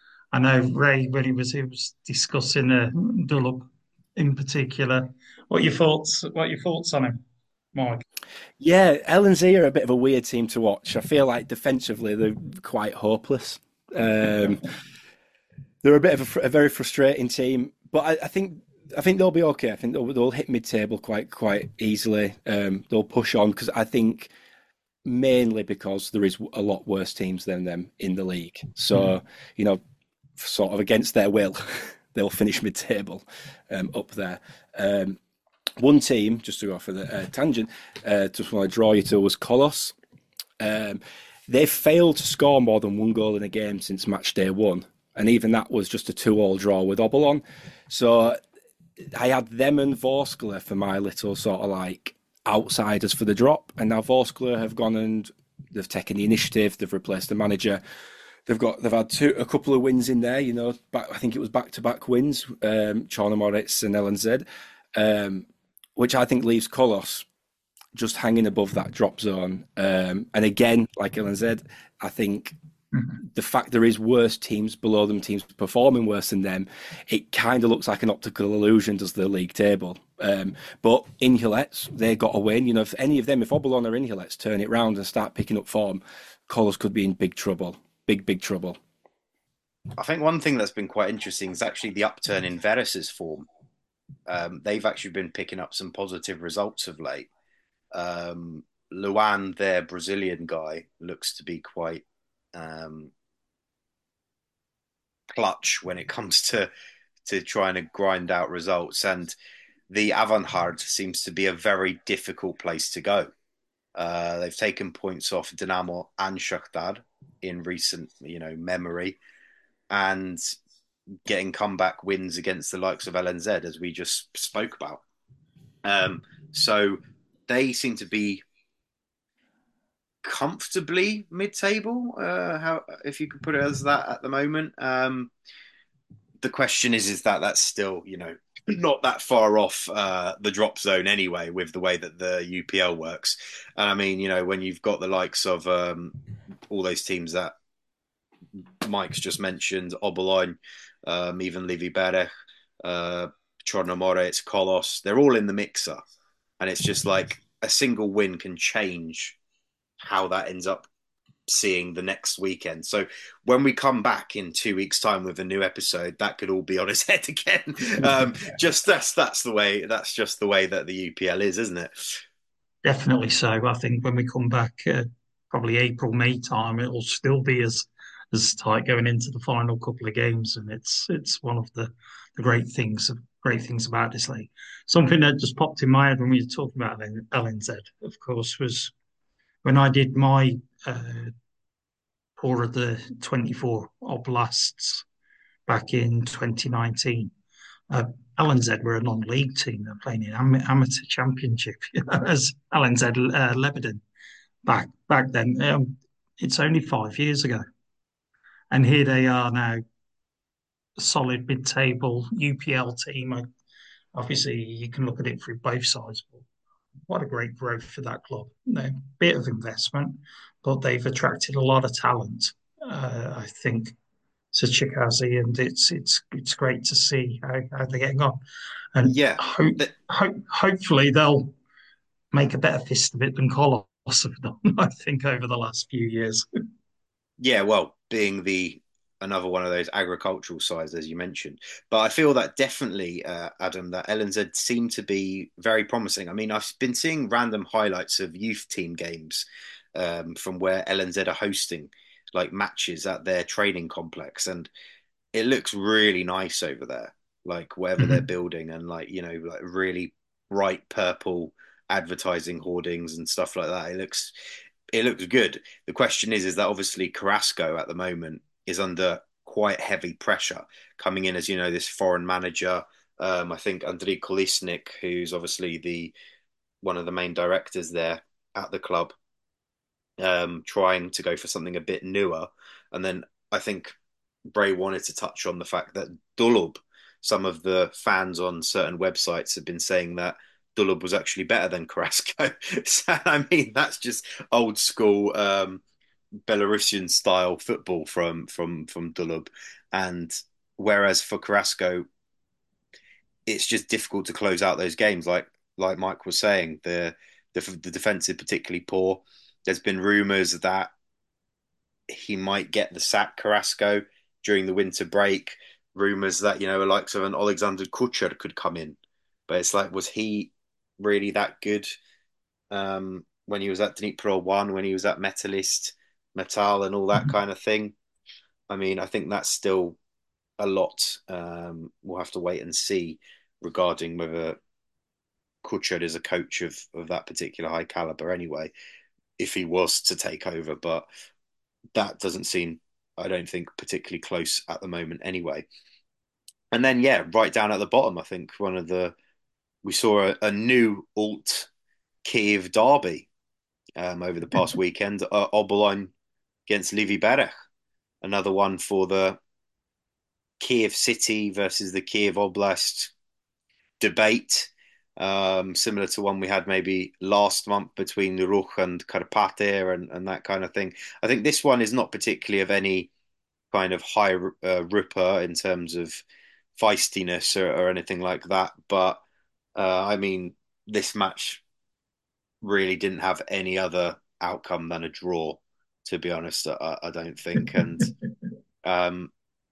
I know Ray when he was he was discussing uh, Dulup in particular. What are your thoughts? What are your thoughts on him, Mike? Yeah, L N Z are a bit of a weird team to watch. I feel like defensively they're quite hopeless. Um, they're a bit of a, a very frustrating team, but I, I think I think they'll be okay. I think they'll, they'll hit mid-table quite quite easily. Um, they'll push on because I think mainly because there is a lot worse teams than them in the league. So mm. you know, sort of against their will, they'll finish mid-table um, up there. Um, One team, just to go off of the uh, tangent, uh, just want to draw you to was Kolos. Um, they've failed to score more than one goal in a game since match day one. And even that was just a two-all draw with Obolon. So I had them and Vorskla for my little sort of like outsiders for the drop. And now Vorskla have gone and they've taken the initiative. They've replaced the manager. They've got they've had two a couple of wins in there. You know, back, I think it was back-to-back wins, um, Chornomorets and L N Z. Um, which I think leaves Kolos just hanging above that drop zone. Um, and again, like L N Z, I think mm-hmm. the fact there is worse teams below them, teams performing worse than them, it kind of looks like an optical illusion, does the league table. Um, but Inhulets, they got a win. You know, if any of them, if Obolon or Inhulets turn it round and start picking up form, Kolos could be in big trouble. Big, big trouble. I think one thing that's been quite interesting is actually the upturn in Veres's form. Um, they've actually been picking up some positive results of late. Um, Luan, their Brazilian guy, looks to be quite um, clutch when it comes to to trying to grind out results. And the Avantgarde seems to be a very difficult place to go. Uh, they've taken points off Dinamo and Shakhtar in recent, you know, memory, and getting comeback wins against the likes of L N Z, as we just spoke about. Um, so they seem to be comfortably mid-table, uh, how if you could put it as that at the moment. Um, the question is, is that that's still, you know, not that far off uh, the drop zone anyway, with the way that the U P L works. And I mean, you know, when you've got the likes of um, all those teams that Mike's just mentioned, Obolon, um, even Levi Berech, uh, Chornomorets, Kolos, they're all in the mixer. And it's just like a single win can change how that ends up seeing the next weekend. So when we come back in two weeks' time with a new episode, that could all be on its head again. Um, just that's that's the way. That's just the way that the U P L is, isn't it? Definitely so. I think when we come back, uh, probably April, May time, it will still be as as tight going into the final couple of games, and it's it's one of the, the great things great things about this league. Something that just popped in my head when we were talking about L N Z, of course, was when I did my uh, poor of the twenty-four Oblasts back in twenty nineteen. Uh, L N Z were a non-league team. They're playing in am- amateur championship as L N Z uh, Lebanon back back then. Um, it's only five years ago, and here they are now, a solid mid-table U P L team. Uh, Obviously, you can look at it through both sides. But what a great growth for that club. A bit of investment, but they've attracted a lot of talent. Uh, I think to Chikazi, and it's it's it's great to see how, how they're getting on, and Yeah, hope, th- hope hopefully they'll make a better fist of it than Kolos have done. I think over the last few years. yeah. Well, being the another one of those agricultural sides, as you mentioned, but I feel that definitely, uh, Adam, that L N Z seem to be very promising. I mean, I've been seeing random highlights of youth team games um, from where L N Z are hosting like matches at their training complex, and it looks really nice over there. Like whatever they're Mhm. building, and like you know, like really bright purple advertising hoardings and stuff like that. It looks it looks good. The question is, is that obviously Carrasco at the moment is under quite heavy pressure coming in as you know this foreign manager. Um, I think Andriy Kolisnik, who's obviously the one of the main directors there at the club, um, trying to go for something a bit newer. And then I think Bray wanted to touch on the fact that Dulub, some of the fans on certain websites have been saying that Dulub was actually better than Carrasco. So, I mean, that's just old school um, Belarusian style football from from from Dulub. And whereas for Carrasco, it's just difficult to close out those games. Like like Mike was saying, the the, the defensive particularly poor. There's been rumours that he might get the sack Carrasco during the winter break. Rumors that you know, the likes of an Alexander Kucher could come in, but it's like, was he really that good um, when he was at Dnipro One, when he was at Metalist, Metal, and all that kind of thing? I mean, I think that's still a lot. Um, we'll have to wait and see regarding whether Kucher is a coach of of that particular high caliber. Anyway, if he was to take over, but that doesn't seem, I don't think, particularly close at the moment anyway. And then, yeah, right down at the bottom, I think one of the, we saw a, a new alt Kiev derby um, over the past weekend, uh, Obolon against Livy Berech, another one for the Kiev City versus the Kiev Oblast debate, um, similar to one we had maybe last month between Ruch and Karpaty and, and that kind of thing. I think this one is not particularly of any kind of high uh, ripper in terms of feistiness or, or anything like that. But uh, I mean, this match really didn't have any other outcome than a draw, to be honest. I, I don't think, and um,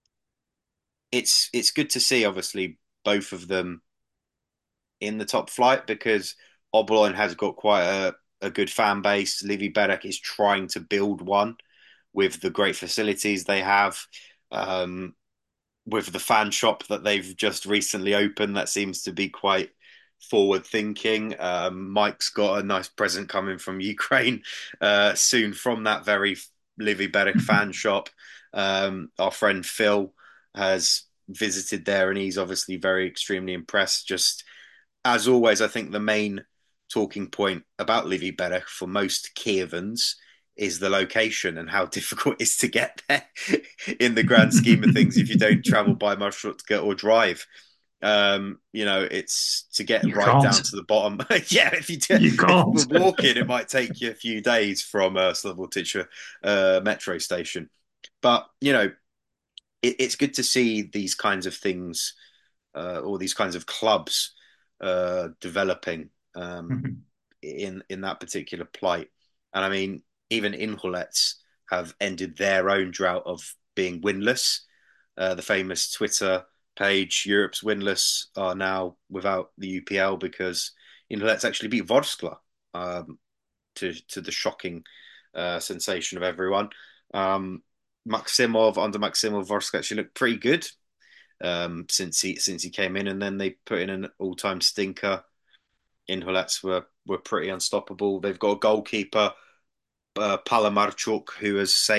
it's it's good to see, obviously, both of them in the top flight because Obolon has got quite a, a good fan base. Livy Berek is trying to build one with the great facilities they have. Um, with the fan shop that they've just recently opened, that seems to be quite forward thinking. Um, Mike's got a nice present coming from Ukraine uh, soon from that very Livy Berek fan shop. Um, our friend Phil has visited there and he's obviously very extremely impressed. Just as always, I think the main talking point about Livy Berek for most Kievans is the location and how difficult it is to get there in the grand scheme of things if you don't travel by Marshrutka or drive. Um, you know, it's to get You right can't. down to the bottom. Yeah, if you do, You if can't. we're walking, it might take you a few days from uh, Slavotica uh, metro station. But, you know, it, it's good to see these kinds of things uh, or these kinds of clubs uh, developing um, in in that particular plight. And I mean, even Inholets have ended their own drought of being winless. Uh, the famous Twitter page Europe's winless are now without the U P L because Inholets actually beat Vorskla um, to to the shocking uh, sensation of everyone. Um, Maximov under Maximov Vorskla actually looked pretty good um, since he since he came in, and then they put in an all time stinker. Inholets were were pretty unstoppable. They've got a goalkeeper, uh, Palamarchuk, who has saved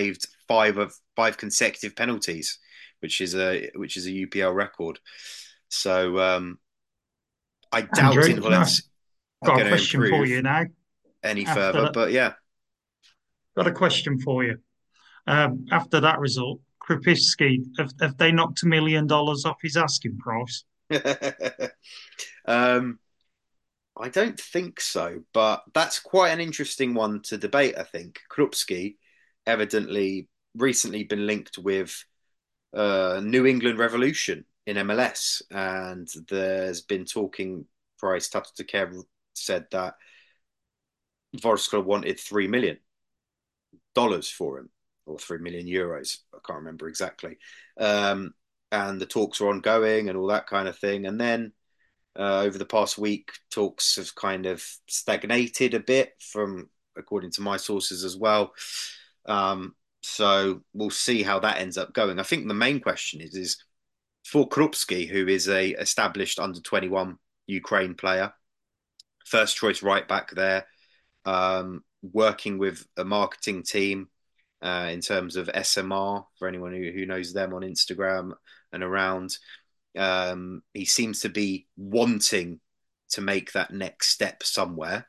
five of five consecutive penalties, which is a which is a U P L record. So um, I doubt Andrew, no, Inverness are got a going to question for you improve now. any After further. that, But yeah, got a question for you. Um, after that result, Krupinski, have, have they knocked a million dollars off his asking price? um, I don't think so, but that's quite an interesting one to debate. I think Krupski evidently recently been linked with uh, New England Revolution in M L S, and there's been talking. Price Tatutekev said that Vorskla wanted three million dollars for him, or three million euros. I can't remember exactly. Um, and the talks are ongoing and all that kind of thing. And then uh, over the past week, talks have kind of stagnated a bit, from according to my sources as well. Um, so we'll see how that ends up going. I think the main question is is for Krupski, who is a established under twenty-one Ukraine player, first choice right back there, um, working with a marketing team uh, in terms of S M R, for anyone who, who knows them on Instagram and around. Um, he seems to be wanting to make that next step somewhere.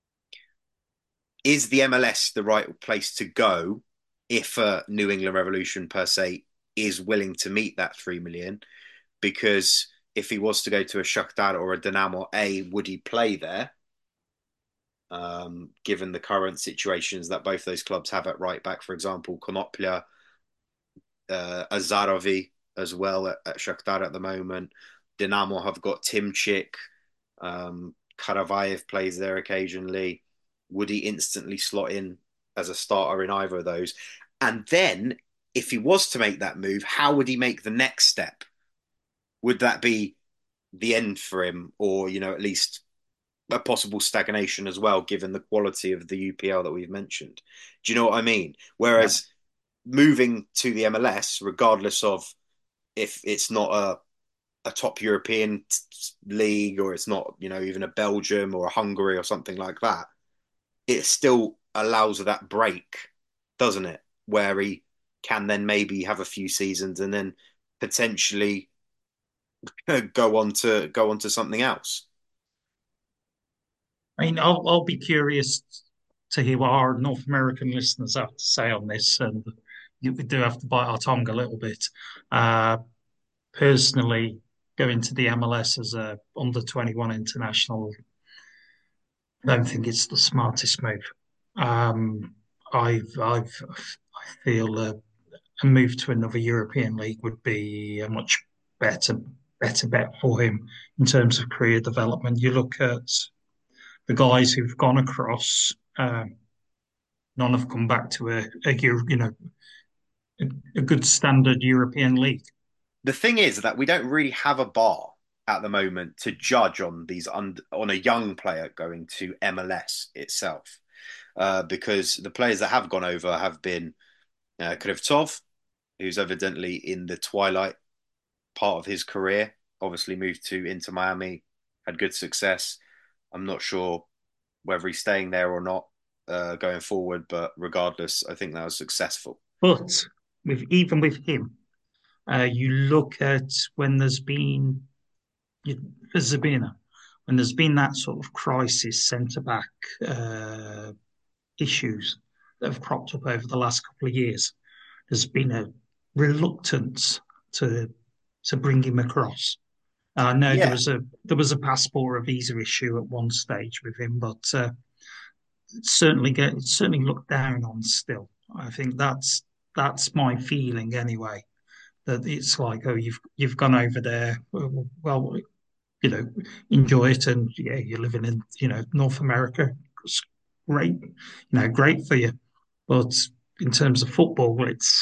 Is the M L S the right place to go if a New England Revolution per se is willing to meet that three million? Because if he was to go to a Shakhtar or a Dynamo, A, would he play there? Um, given the current situations that both those clubs have at right back, for example, Konoplia, uh, Azarovi as well at, at Shakhtar at the moment. Dynamo have got Timchik, um, Karavayev plays there occasionally. Would he instantly slot in as a starter in either of those? And then, if he was to make that move, how would he make the next step? Would that be the end for him, or, you know, at least a possible stagnation as well, given the quality of the U P L that we've mentioned? Do you know what I mean? Whereas yeah. moving to the M L S, regardless of if it's not a, a top European t- league, or it's not, you know, even a Belgium or a Hungary or something like that, it still allows that break, doesn't it? Where he can then maybe have a few seasons and then potentially go on to go on to something else. I mean, I'll, I'll be curious to hear what our North American listeners have to say on this, and we do have to bite our tongue a little bit. Uh, personally, going to the M L S as a under twenty-one international, I don't think it's the smartest move. Um, I've, I've, I feel a, a move to another European league would be a much better, better bet for him in terms of career development. You look at the guys who've gone across, uh, none have come back to a, a you know a, a good standard European league. The thing is that we don't really have a bar at the moment to judge on these on, on a young player going to M L S itself, uh, because the players that have gone over have been uh, Krivtsov, who's evidently in the twilight part of his career. Obviously moved to Inter Miami, had good success. I'm not sure whether he's staying there or not uh, going forward, but regardless, I think that was successful. But with even with him, uh, you look at when there's been for Zabina, when there's been that sort of crisis centre back uh, issues that have cropped up over the last couple of years, there's been a reluctance to to bring him across. I know yeah. there was a there was a passport or a visa issue at one stage with him, but uh, certainly get certainly looked down on still. I think that's that's my feeling anyway. That it's like, oh, you've you've gone over there, well, you know, enjoy it, and yeah, you're living in, you know, North America. It's great, you know, great for you. But in terms of football, it's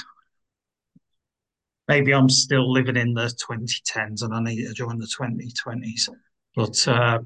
maybe I'm still living in the twenty tens and I need to join the twenty twenties. But uh,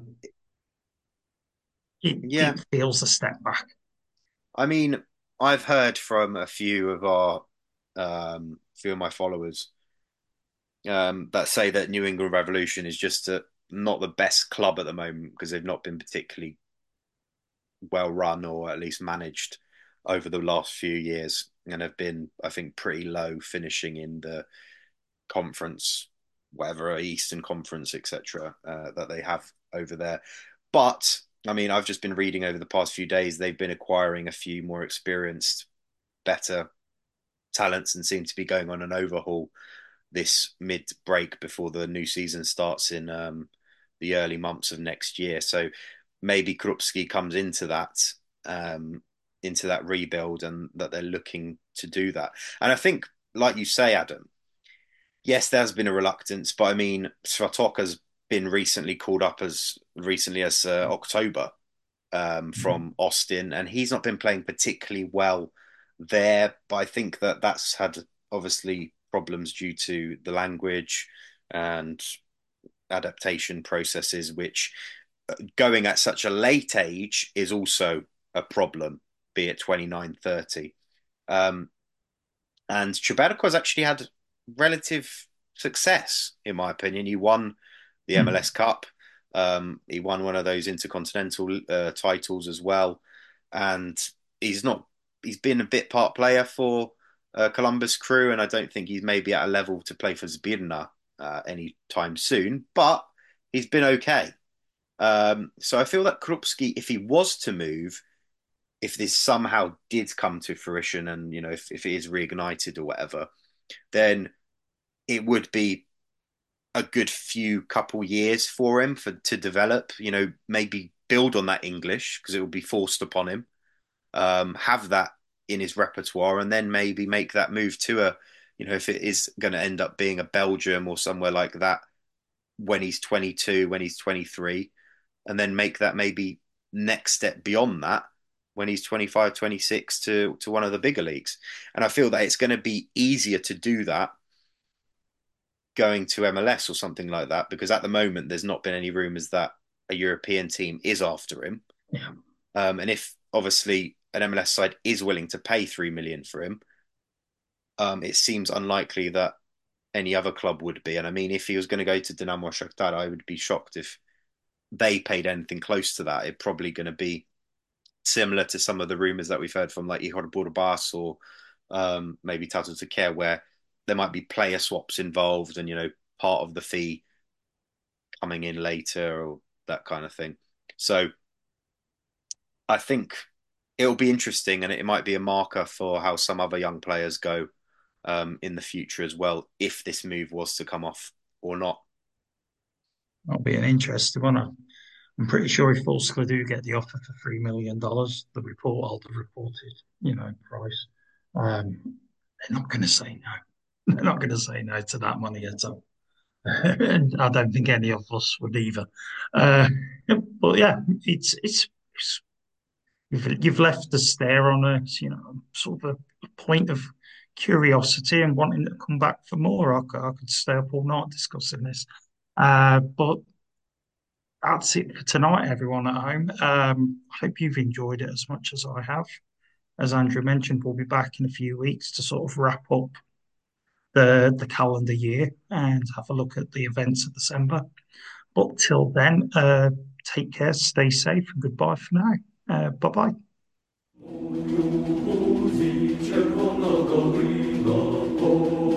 it, yeah. it feels a step back. I mean, I've heard from a few of our, um, few of my followers um, that say that New England Revolution is just a, not the best club at the moment because they've not been particularly well run or at least managed over the last few years. and have been, I think, pretty low, finishing in the conference, whatever, Eastern Conference, et cetera, uh, that they have over there. But I mean, I've just been reading over the past few days, they've been acquiring a few more experienced, better talents and seem to be going on an overhaul this mid break before the new season starts in um, the early months of next year. So maybe Krupski comes into that um, into that rebuild, and that they're looking to do that. And I think, like you say, Adam, yes, there's been a reluctance, but I mean, Svatok has been recently called up as recently as uh, October um, from Austin, and he's not been playing particularly well there. But I think that that's had obviously problems due to the language and adaptation processes, which going at such a late age is also a problem, be it twenty-nine, thirty. Um, and Chubarko has actually had relative success, in my opinion. He won the M L S Cup. Um, he won one of those intercontinental uh, titles as well. And he's not, he's been a bit part player for uh, Columbus Crew, and I don't think he's maybe at a level to play for Zbirna uh, anytime soon, but he's been okay. Um, so I feel that Krupski, if he was to move, if this somehow did come to fruition, and you know, if, if it is reignited or whatever, then it would be a good few couple years for him for to develop. You know, maybe build on that English because it will be forced upon him. Um, have that in his repertoire, and then maybe make that move to a, you know, if it is going to end up being a Belgium or somewhere like that when he's twenty-two, when he's twenty-three, and then make that maybe next step beyond that when he's twenty-five, twenty-six to, to one of the bigger leagues. And I feel that it's going to be easier to do that going to M L S or something like that, because at the moment there's not been any rumours that a European team is after him. Yeah. Um, and if obviously an M L S side is willing to pay three million for him, um, it seems unlikely that any other club would be. And I mean, if he was going to go to Dinamo Shakhtar, I would be shocked if they paid anything close to that. It's probably going to be similar to some of the rumours that we've heard from like Ihor Burbas or um, maybe Tato Teker, where there might be player swaps involved and, you know, part of the fee coming in later or that kind of thing. So I think it'll be interesting, and it might be a marker for how some other young players go um, in the future as well, if this move was to come off or not. That'll be an interesting one. I'm pretty sure if Wolfsburg do get the offer for three million dollars, the report, all the reported, you know, price, um, they're not going to say no. They're not going to say no to that money at all. And I don't think any of us would either. Uh, but yeah, it's, it's it's you've you've left a stare on a you know sort of a, a point of curiosity and wanting to come back for more. I could, I could stay up all night discussing this. Uh, but that's it for tonight, everyone at home. Um, I hope you've enjoyed it as much as I have. As Andrew mentioned, we'll be back in a few weeks to sort of wrap up the the calendar year and have a look at the events of December. But till then, uh, take care, stay safe, and goodbye for now. Uh, bye bye. Czerwono